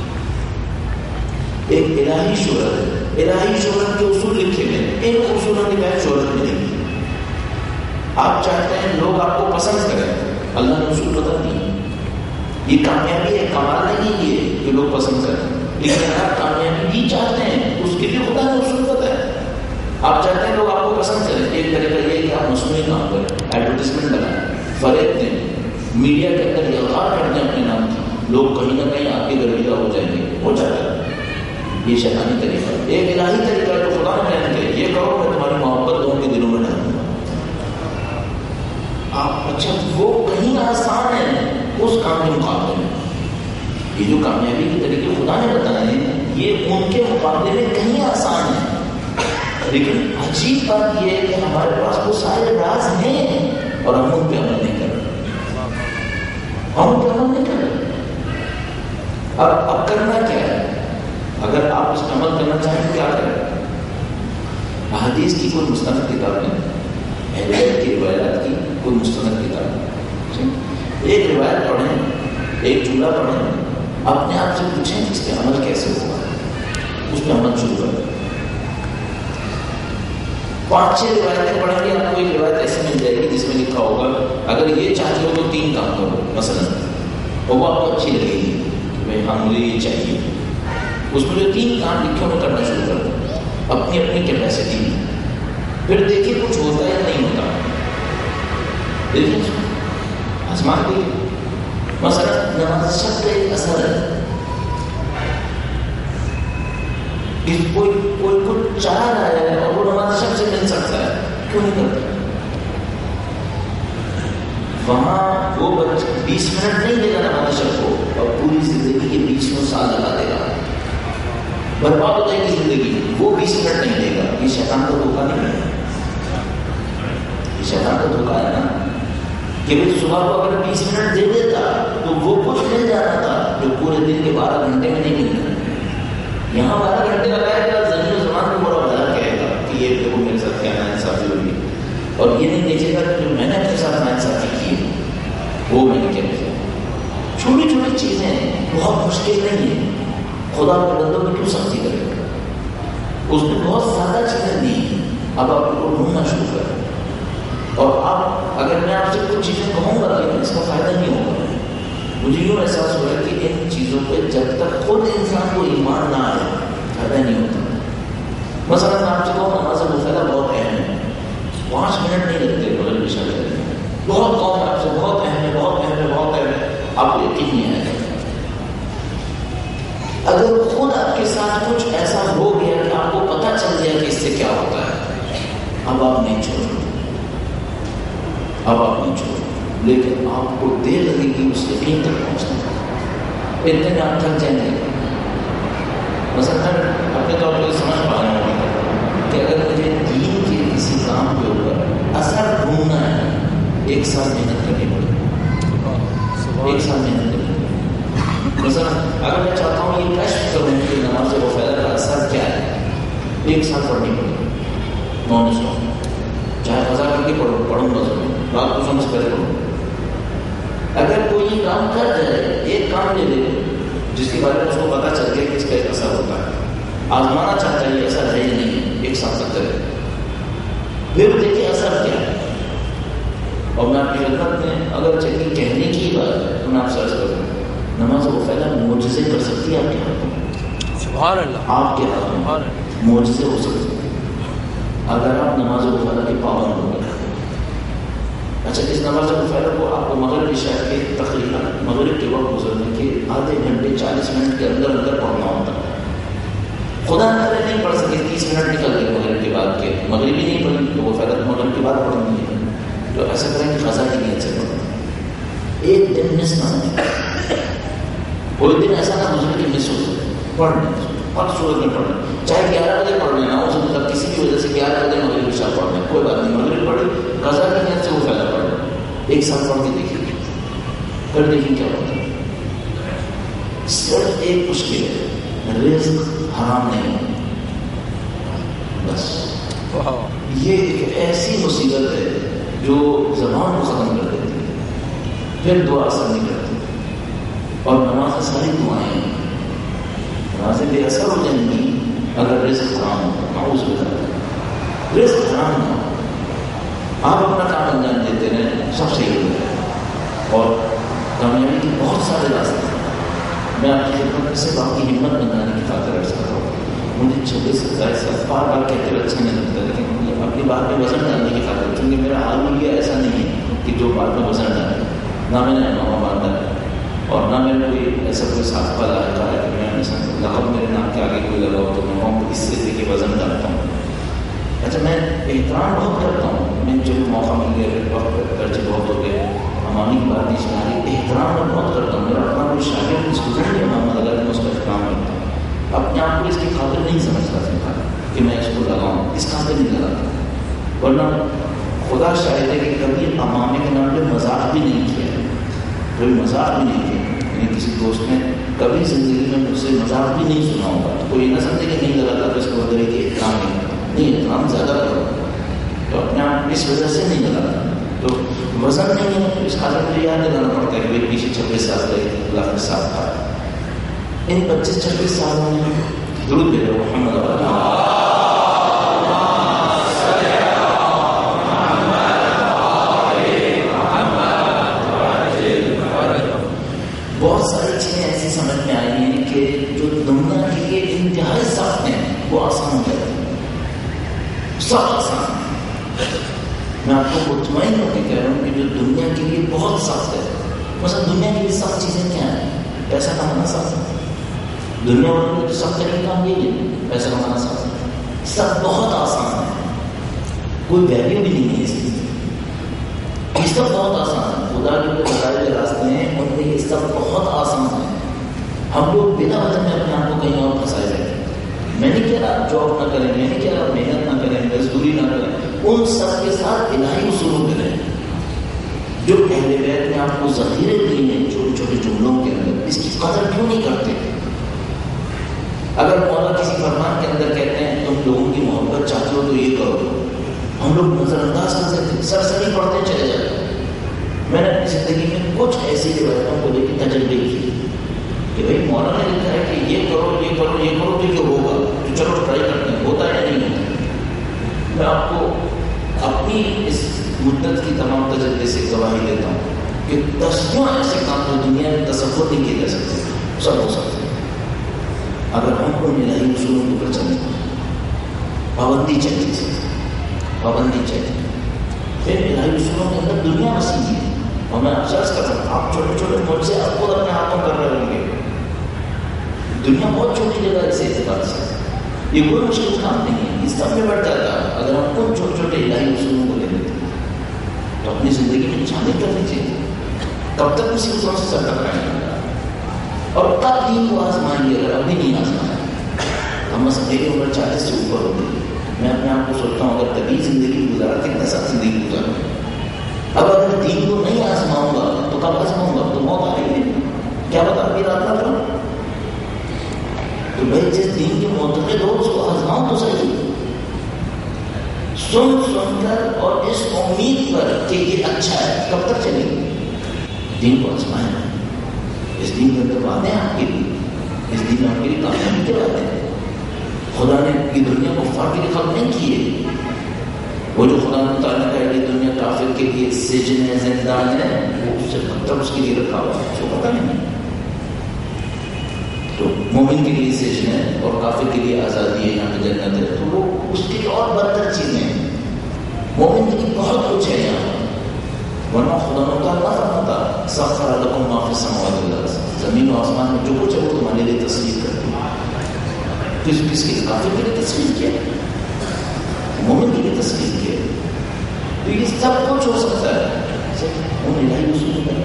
ایک الہی شہرت ہے, الہی شہرت کے اصول لکھے گئے, ان اصولوں کے تحت شہرت ملے گی. آپ چاہتے ہیں لوگ آپ کو پسند کریں, اللہ نے اصول بتا دیے. یہ کامیابی ہے, کمال نہیں یہ کہ لوگ پسند کریں, لیکن اگر آپ کامیابی بھی چاہتے ہیں اس کے لیے خدا نے اصول بتایا. آپ چاہتے ہیں لوگ آپ کو پسند کریں, ایک طریقہ یہ کہ آپ مصنوعی کام کریں, ایڈورٹیزمنٹ بنائیں, فریب دیں, میڈیا کے اندر اظہار کر دیں اپنے نام کی, لوگ کہیں نہ کہیں آپ کے گرویدہ ہو جائیں گے. ہو جاتا ہے, یہ شیطانی طریقہ. ایک الہی طریقہ جو خدا نے بیان کیا, یہ کرو میں تمہاری محبت لوگوں کے دلوں میں ڈالوں گا. آپ اچھا وہ کہیں آسان ہے اس کام کے مقابلے میں. یہ جو کامیابی کے طریقے خدا نے بتائے ہیں یہ ان کے مقابلے میں کہیں آسان ہے. لیکن عجیب بات یہ ہے کہ ہمارے پاس وہ سارے راز ہیں اور ہم ان پہ عمل نہیں کر رہے. ہم ان پہ عمل نہیں کر رہے. اب اب کرنا کیا ہے؟ اگر آپ اس پر عمل کرنا چاہیں تو کیا کریں؟ احادیث کی کوئی مستند کتاب ہے, اہل بیت کی روایات کی کوئی مستند کتاب ہے. ایک روایت پڑھیں, ایک جملہ پڑھیں, اپنے آپ سے پوچھیں اس پہ عمل کیسے ہوگا, اس پہ عمل شروع کریں. پانچ چھ روایتیں پڑھیں گے, آپ کو ایک روایت ایسے مل جائے گی جس میں لکھا ہوگا اگر یہ چاہتے ہو تو تین کام کرو مثلا, اور وہ آپ کو اچھی لگے گی کہ بھائی ہاں مجھے یہ چاہیے. اس میں جو تین کام لکھے انہیں کرنا شروع کر دیں اپنی اپنی کیپیسٹی میں. پھر دیکھیے کچھ ہوتا ہے یا نہیں ہوتا. دیکھیے آسمان کی مثلا نماز شب کا ایک اثر ہے کہ کوئی کوئی کچھ چاہ رہا ہے اور وہ نماز شب سے مل سکتا ہے, کیوں نہیں کرتا؟ وہاں وہ بچہ بیس منٹ نہیں دے گا نماز شب کو اور پوری زندگی کے بیسوں سال لگا دے گا, برباد ہو جائے گی زندگی. وہ بیس منٹ نہیں دے گا. یہ شیطان کا دھوکہ نہیں ہے, یہ شیطان کا دھوکہ ہے نا کہ وہ صبح کو اگر بیس منٹ دے دیتا تو وہ کچھ مل جاتا تھا جو پورے دن کے بارہ گھنٹے میں نہیں ملتا. یہاں بارہ گھنٹے لگائے گا, زمین و زمان کو بڑا بازار کہے گا, اور یہ نہیں دیکھے گا کہ جو میں نے اپنے ساتھ ناانصافی کی ہے وہ میں نے کیا کیا. چھوٹی چھوٹی چیزیں بہت مشکل نہیں ہے. خدا کے بندوں میں کیوں سختی کرے گا؟ اس نے بہت زیادہ چیزیں دی ہیں. اب آپ کو ڈھونڈنا شروع کریں. اور آپ اگر میں آپ سے کچھ چیزیں کہوں گا لیکن اس کا فائدہ نہیں ہوگا. مجھے یوں احساس ہو رہا ہے کہ ان چیزوں پہ جب تک خود انسان کو ایمان نہ آئے فائدہ نہیں ہوتا. مثلا میں آپ سے کہوں نماز مفیدہ بہت اہم ہے. پانچ منٹ نہیں لگتے مغرب عشاء کرنے میں. بہت کم ہے آپ سے بہت اہم ہے بہت اہم ہے بہت اہم ہے. آپ کو یقین نہیں آئے گا. اگر خود آپ کے ساتھ کچھ ایسا ہو گیا کہ آپ کو پتہ چل گیا کہ اس سے کیا ہوتا ہے, اب آپ نہیں چھوڑو, اب آپ نہیں چھوڑو. لیکن آپ کو دیر لگے گی اس یقین تک پہنچنے کا. اتنے میں آپ تھک جائیں گے. مثلا اپنے طور پہ سمجھ پا رہے ہوں کہ اگر مجھے دین کے کسی کام کے اوپر اثر ڈھونڈنا ہے ایک سال محنت کرنی پڑے گی. ایک سال محنت کرنی پڑے گی. مثلا اگر میں چاہتا ہوں یہ کشف کروں کہ نماز مفیدہ کا اثر کیا ہے, ایک سال پڑھنی پڑے گی. نان اسٹاپ چاہے ہزار کر کے پڑھو پڑھوں گا ضرور, رات کو سمجھ پہلے پڑھوں. اگر کوئی یہ کام کر جائے, ایک کام لے لے جس کے بارے میں اس کو پتا چل گیا کہ اس کا ایک اثر ہوتا ہے, آزمانا چاہتا ہے یہ اثر ہے یا نہیں, ایک سال تک کرے, پھر دیکھیں اثر کیا ہے. اور میں آپ کی خدمت میں اگر چلیے کہنے کی بات ہے تو میں آپ سے عرض کروں نماز مفیدہ معجزے کر سکتی ہے آپ کے ہاتھوں میں. سبحان اللہ. آپ کے ہاتھوں میں معجزے ہو سکتے ہیں اگر آپ نماز مفیدہ کے پابند ہو گئے. اچھا, اس نماز مفیدہ کو آپ کو مغرب عشاء کے تقریباً مغرب کے وقت گزرنے کے آدھے گھنٹے چالیس منٹ کے اندر اندر پڑھنا ہوتا ہے. خدا نہ کرے نہیں پڑھ سکے, تیس منٹ نکل گئے مغرب کے بعد کے, مغرب ہی نہیں پڑھی تو وہ فیدہ مغرب کے بعد پڑھیں گے. تو ایسا کریں کہ قضا کی نیت سے پڑھیں. ایک دن مس نہ ہونے, کوئی دن ایسا نہ گزرے کہ مس ہو سکے. پڑھ لیں ہر صورت میں پڑھ لیں, چاہے گیارہ بجے پڑھ لینا ہو سکتا کسی بھی وجہ سے گیارہ بجے مغرب عشاء پڑھ لیں, کوئی بات نہیں. مغرب پڑھی قضا کی نیت سے وہ فیدہ پڑھ لیں. ایک سال پڑھ کے دیکھیے, کر دیکھیں کیا ہوتا ہے. صرف ایک مشکل ہے, رزق حرام نہیں ہو. بس یہ ایک ایسی مصیبت ہے جو زبان کو ختم کر دیتی ہے, پھر دعا اثر نہیں کرتی. اور نماز ساری دعائیں نمازیں بے اثر ہو جائیں گی اگر رزق حرام ہو. نعوذ باللہ, رزق حرام نہ ہو, آپ اپنا کام انجام دیتے رہیں, سب صحیح ہو جائے. اور کامیابی کے بہت سارے راستے ہیں. میں آپ کی خدمت سے باقی ہمت بنانے کی خاطر عرض کر رہا ہوں. مجھے چھبیس ستائیس سال بار بار کہتے ہوئے اچھا نہیں لگتا, لیکن اپنی بات میں وزن ڈالنے کی خاطر, کیونکہ میرا حال یہ ایسا نہیں ہے کہ جو بات میں وزن ڈالے. نہ میں نے ماما باندھا ہے اور نہ میں نے کوئی ایسا کوئی ساتھ والا لگا ہے کہ میں لقب میرے نام کے آگے کوئی لگاؤ تو میں وہاں اس سے لے کے وزن ڈالتا ہوں. اچھا, میں احترام بہت کرتا ہوں. میں جب موقع مل گیا, وقت خرچے بہت ہو گئے, امامی کی بات نہیں سناری, احترام میں بہت کرتا ہوں. میرا اپنا کوئی شاگرد اس گزر گیا محمد اللہ, میں اس کا احترام کرتا ہوں. اپنے آپ کو اس کی خاطر نہیں سمجھتا تھا کہ میں اس کو لگاؤں, اس خاطر نہیں لگاتا. ورنہ خدا شاہد ہے کہ کبھی امامے کے نام پہ مذاق بھی نہیں کیا, کوئی مذاق بھی نہیں کیا. یعنی کسی دوست نے کبھی زندگی میں مجھ سے مذاق بھی نہیں سنا ہوگا تو کوئی نہ سمجھے کہ نہیں لگاتا تو اس کو وغیرہ کہ احترام نہیں کرتا. نہیں, احترام زیادہ کرو تو اپنے آپ اس وجہ سے نہیں لگاتا. تو وزن نہیں ہے, اس خاطر مجھے یاد دلانا پڑتا ہے کہ بھائی پیچھے چھبیس سال کا اللہ کے ساتھ تھا. ان پچیس چھبیس سالوں میں درود بھیجو محمد اللہ. بہت ساری چیزیں ایسی سمجھ میں آئی ہیں کہ جو دنیا کے لیے انتہائی سخت ہیں وہ آسان ہو جاتی ہیں, سب آسان ہے. میں آپ کو مطمئن ہو کے کہہ رہا ہوں کہ جو دنیا کے لیے بہت سخت ہے, مثلا دنیا کے لیے سخت چیزیں کیا ہیں؟ پیسہ کمانا سخت ہے. دنیا والوں میں تو سب طریقے کام یہی ہے, پیسہ کمانا سخت ہے. سب بہت آسان ہے, کوئی ویلیو بھی نہیں ہے اس کی. یہ سب بہت آسان ہے. خدا کے جو بتائے ہوئے راستے ہیں ان میں یہ سب بہت آسان ہے. ہم لوگ بنا وجہ میں اپنے آپ کو کہیں اور پھنسائے رہتے ہیں. میں نہیں کہہ رہا جاب نہ کریں, میں نہیں کہہ رہا محنت نہ کریں, مزدوری نہ کریں, ان سب کے ساتھ الہی اصولوں پہ رہیں. جو پہلے بیت نے آپ کو ذخیرے دیے ہیں چھوٹے چھوٹے جملوں کے اندر, اس کی قدر کیوں نہیں کرتے؟ اگر مولا کسی فرمان کے اندر کہتے ہیں تم لوگوں کی محبت چاہتے ہو تو یہ کرو, ہم لوگ نظر انداز کرتے تھے. سرسری پڑھتے چلے جاتے ہیں. میں نے اپنی زندگی میں کچھ ایسی روایتوں کو لے کے تجربے کی کہ بھائی مولانا نے لکھا ہے کہ یہ کرو یہ کرو یہ کرو تو یہ ہوگا، تو چلو ٹرائی کرتے ہیں، ہوتا ہے یا نہیں ہوتا. میں آپ کو اپنی اس مدت کی تمام تجربے سے گواہی دیتا ہوں کہ دسیوں ایسے کام جو دنیا میں تصور نہیں کیے جا سکتے سب ہو سکتے ہیں اگر ہم کو الہی اصولوں کے اوپر چلیں. پابندی چاہیے، پابندی چاہیے. پھر الہی اصولوں کے اندر دنیا وسیع ہے. اور میں آپ عرض کرتا ہوں آپ چھوٹے چھوٹے ملک سے آپ خود اپنے ہاتھوں کر رہے ہوں گے. دنیا بہت چھوٹی جگہ اس اعتبار سے، یہ کوئی مشکل کام نہیں ہے، اس سب میں بڑھ جاتا ہے. اگر ہم خود چھوٹے چھوٹے الہی اصولوں کو لے لیتے تو اپنی زندگی میں شامل کر لیجیے. کب تک اسی اصولوں سے سر ٹکرائیں گے اور کب دین کو آزمائیں گے اگر ابھی نہیں آزمائیں. ہم بس میری عمر چالیس سے اوپر ہوتی ہے. میں اپنے آپ کو سوچتا ہوں اگر کبھی زندگی گزارا کتنا سال زندگی گزارا. اب اگر دین کو نہیں آزماؤں گا تو کب آزماؤں گا؟ تو موت آ گئی ہے. کیا بتا ابھی رات نہ کروں تو بھائی جس دین کے معتقد ہو اس کو آزماؤں تو صحیح، سن سن کر اور اس امید پر کہ یہ اچھا ہے. کب تک چلے گی؟ دین کو آزمائیں. اس دین کے اندر وعدے ہیں آپ کے لیے، اس دین میں آپ کے لیے کامیابی کے وعدے ہیں. خدا نے کی دنیا کو فاقے کے خلق نہیں کیے. وہ جو خدا نے تعالیٰ کا یہ دنیا کافر کے لیے سجن ہے، زندان ہے، وہ اس سے بدتر اس کے لیے رکھا ہوا ہے، اس کو پتہ نہیں. تو مومن کے لیے سجن ہے اور کافر کے لیے آزادی ہے، یہاں پہ جنت ہے. تو وہ اس کے لیے اور بدتر چیزیں ہیں. مومن کے لیے بہت کچھ ہے یہاں، ورنہ خدا نے تعالیٰ نہ فرماتا سخر لکم ما فی السماوات والارض، زمین و آسمان میں جو کچھ ہے وہ تمہارے لیے تصویر کرتی ہے. کس کس کی کافر کے لیے تصویر کیا، مومن کے لیے تصویر کیا. تو یہ سب کچھ ہو سکتا ہے ان الہی اصول پر.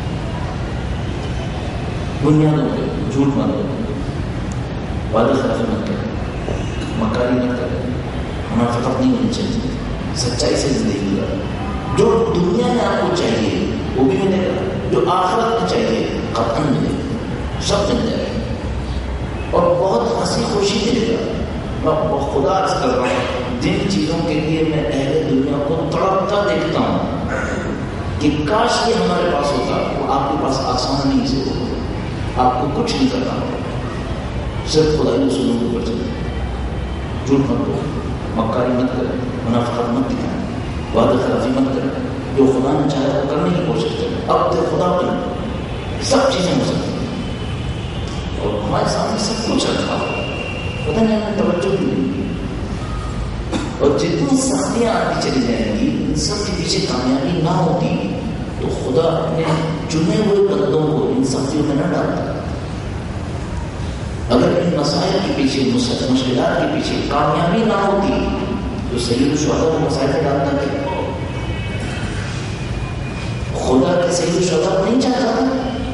بنیادوں پہ جھوٹ مت کرو، وعدہ خلافی مت کرو، مکاری مت کرو، منافقت نہیں ہونی چاہیے، سچائی سے زندگی گزارو. جو دنیا میں آپ کو چاہیے وہ بھی ملے گا، جو آخرت میں چاہیے قطعاً ملے گا، سب مل جائے گا اور بہت ہنسی خوشی ملے گا. میں خدا عرض کر رہا ہوں جن چیزوں کے لیے میں اہل دنیا کو تڑپتا دیکھتا ہوں کہ کاش یہ ہمارے پاس ہوتا، وہ آپ کے پاس آسانی سے ہوگا. آپ کو کچھ نہیں کرنا ہوگا، صرف خدائی اصولوں کے اوپر چلے. جھوٹ مت بولو، مکاری مت کریں، منافقت مت دکھائیں، وعدہ خلافی مت کریں. جو خدا نے چاہا وہ کرنے کی کوشش کریں. اب تو خدا کی سب چیزیں ہو سکتی ہیں اور ہمارے سامنے سب کچھ رکھا ہوا، پتہ نہیں ہمیں توجہ بھی نہیں. اور جتنی سختیاں آتی چلی جائیں گی ان سب کے پیچھے کامیابی نہ ہوتی تو خدا اپنے چنے ہوئے بندوں کو ان سختیوں میں نہ ڈالتا. اگر ان مسائل کے پیچھے مشکلات کے پیچھے کامیابی نہ ہوتی تو سید الشہداء کو مسائل میں ڈالتا کیا؟ خدا کے سید الشہداء کو نہیں چاہتا تھا.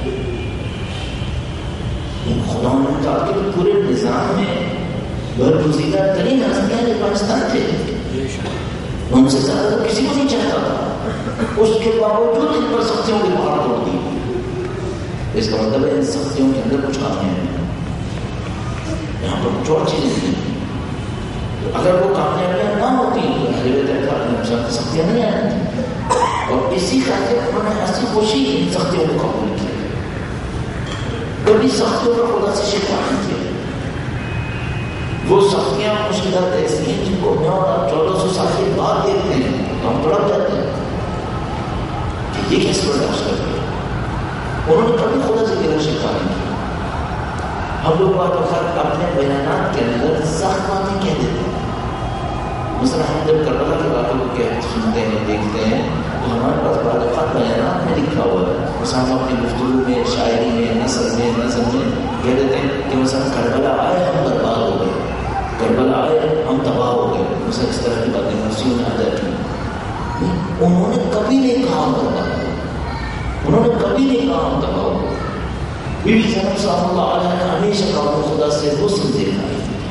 خدا نے کہا کہ پورے نظام میں برگزیدہ ترین ہستیاں پاکستان تھے، ان سے زیادہ تو کسی کو نہیں چاہتا تھا. اس کے باوجود ان پر سختیوں کی پہاڑ توڑ دی. اس کا مطلب ہے ان سختیوں کے اندر کچھ کامیابی ہے، یہاں پر کچھ اور چیزیں نہیں. اگر وہ کامیابیاں نہ ہوتی تو اہل بیت کی سختیاں نہیں آتی. اور اسی خاطر انہوں نے ہنسی خوشی ان سختیوں کو قبول کیا، کبھی سختیوں پر خدا سے شکوا نہیں کیا. وہ سختیاں مشکلات ایسی ہیں جن کو میں اور آپ چودہ سو سال کے بعد دیکھتے ہیں تو ہم تڑپ جاتے ہیں کہ یہ کیسے برداشت کرتے ہیں. انہوں نے کبھی خدا سے گرا شکوا نہیں کیا. ہم لوگ بات وقت اپنے بیانات کے اندر سخت باتیں کہہ دیتے ہیں. مثلا ہم جب کربلا کے باتوں کو کہتے سنتے ہیں دیکھتے ہیں تو ہمارے پاس بعض اوقات بیانات میں لکھا ہوا ہے. مثلا ہم اپنی گفتگو میں، شاعری میں، نثر میں نظم میں کہہ دیتے ہیں کہ مثلا کربلا آئے ہم برباد ہو گئے، کربلا آئے ہم تباہ ہو گئے. مثلا اس طرح کی باتیں مرسیوں میں آ جاتی ہیں. انہوں نے کبھی نہیں کہا ہم برباد ہو، انہوں نے کبھی نہیں کہا ہم تباہ ہو. بی بی زینب صلی اللہ علیہ نے ہمیشہ کہا خدا سے حسن دیکھا ہے.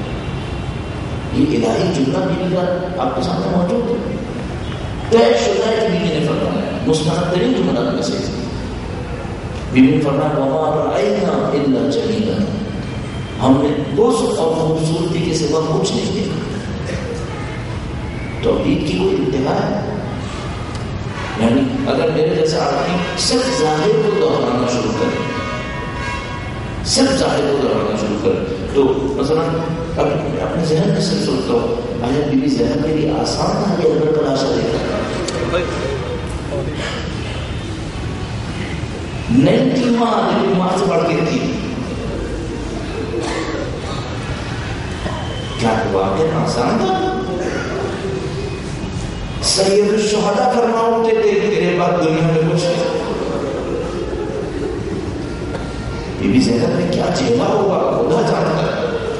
یہ الہی جملہ بھی آپ کے سامنے موجود ہے. طے شدہ کی بیوی نے فرمایا، مستند ترین جملات میں سے بیوی نے فرمایا وما رأینا الا جمیلا، ہم نے حسن اور خوبصورتی کے سوا کچھ نہیں دیکھا. توحید کی کوئی انتہا ہے. یعنی اگر میرے جیسا آدمی صرف ظاہر کو دہرانا شروع کرے صرف ظاہر کو دہرانا شروع کرے تو مثلا اب اپنے ذہن میں صرف سوچتا ہوں آیا بی بی زینب کے لیے آسان تھا کہ اکبر کا لاشا دیکھا نہیں تھی ماں لیکن ماں سے بڑھ کے تھی کیا واقعی آسان تھا سید الشہداء فرما اٹھتے تھے تیرے بعد دنیا میں کچھ نہیں بی بی زینب نے کیا جھیلا ہوگا خدا جانتا ہے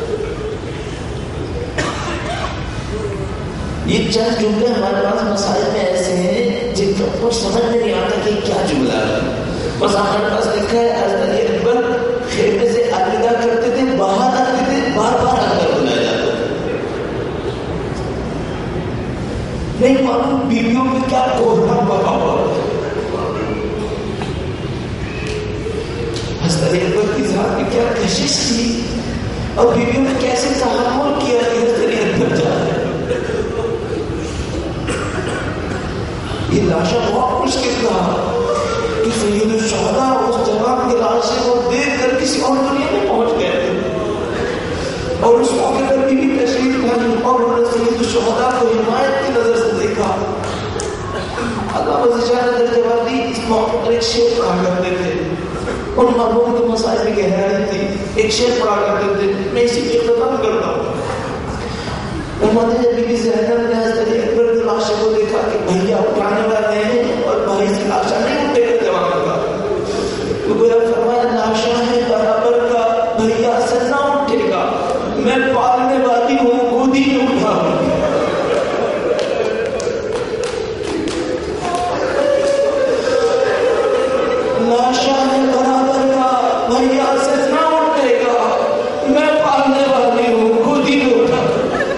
یہ چند جملے ہمارے پاس مسائل میں ایسے ہیں جن کا کچھ سمجھ میں نہیں آتا کہ کیا جملہ ہے بس ہمارے پاس لکھا ہے حضرت علی اکبر خیمے سے الوداع کرتے تھے باہر آتے تھے بار بار اندر بلایا جاتا تھا نہیں معلوم بیویوں میں کیا کوہرا پکا ہوا حضرت علی اکبر کی ذات میں کیا کشش تھی اور بیویوں نے کیسے تحمل کیا کہ حضرت علی اکبر جا رہے یہ لاشا بہت مشکل تھا کہ سید الشہداء اس جوان کے لاشے کو دیکھ کر کسی اور دنیا میں پہنچ گئے تھے اور اس موقع پر بھی تشریف لائی اور انہوں نے سید الشہداء کو حمایت کی نظر سے دیکھا اللہ وزیشان نے جواب دی اس موقع پر ایک شعر پڑھا کرتے تھے ان مرحوم کے مسائل میں گہرائی تھی ایک شعر پڑھا کرتے تھے میں اسی پہ اختتام کرتا ہوں امت نے بی بی زینب نے حضرت علی اکبر کے لاشے کو دیکھا کہ بھیا اٹھانے والے ہیں اور بھائی سے لاشا نہیں اٹھے گا جوان کا تو گویا فرمایا لاشا ہے برابر کا بھیا سے نہ اٹھے گا میں پالنے والی ہوں گودی میں اٹھاؤں لاشا ہے برابر کا بھیا سے نہ اٹھے گا میں پالنے والی ہوں گودی میں اٹھاؤں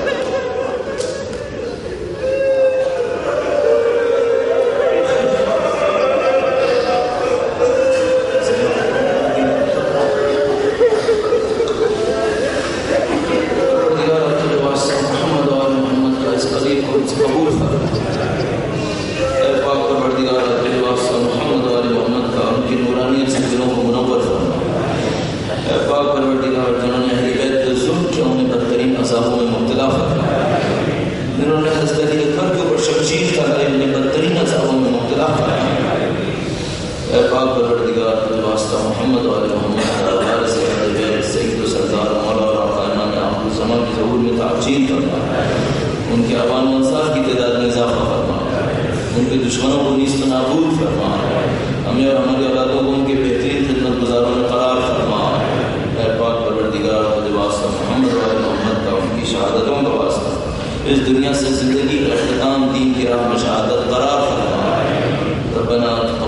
اس دنیا سے زندگی کا اختتام دین کی راہ میں شہادت قرار فرما ربنا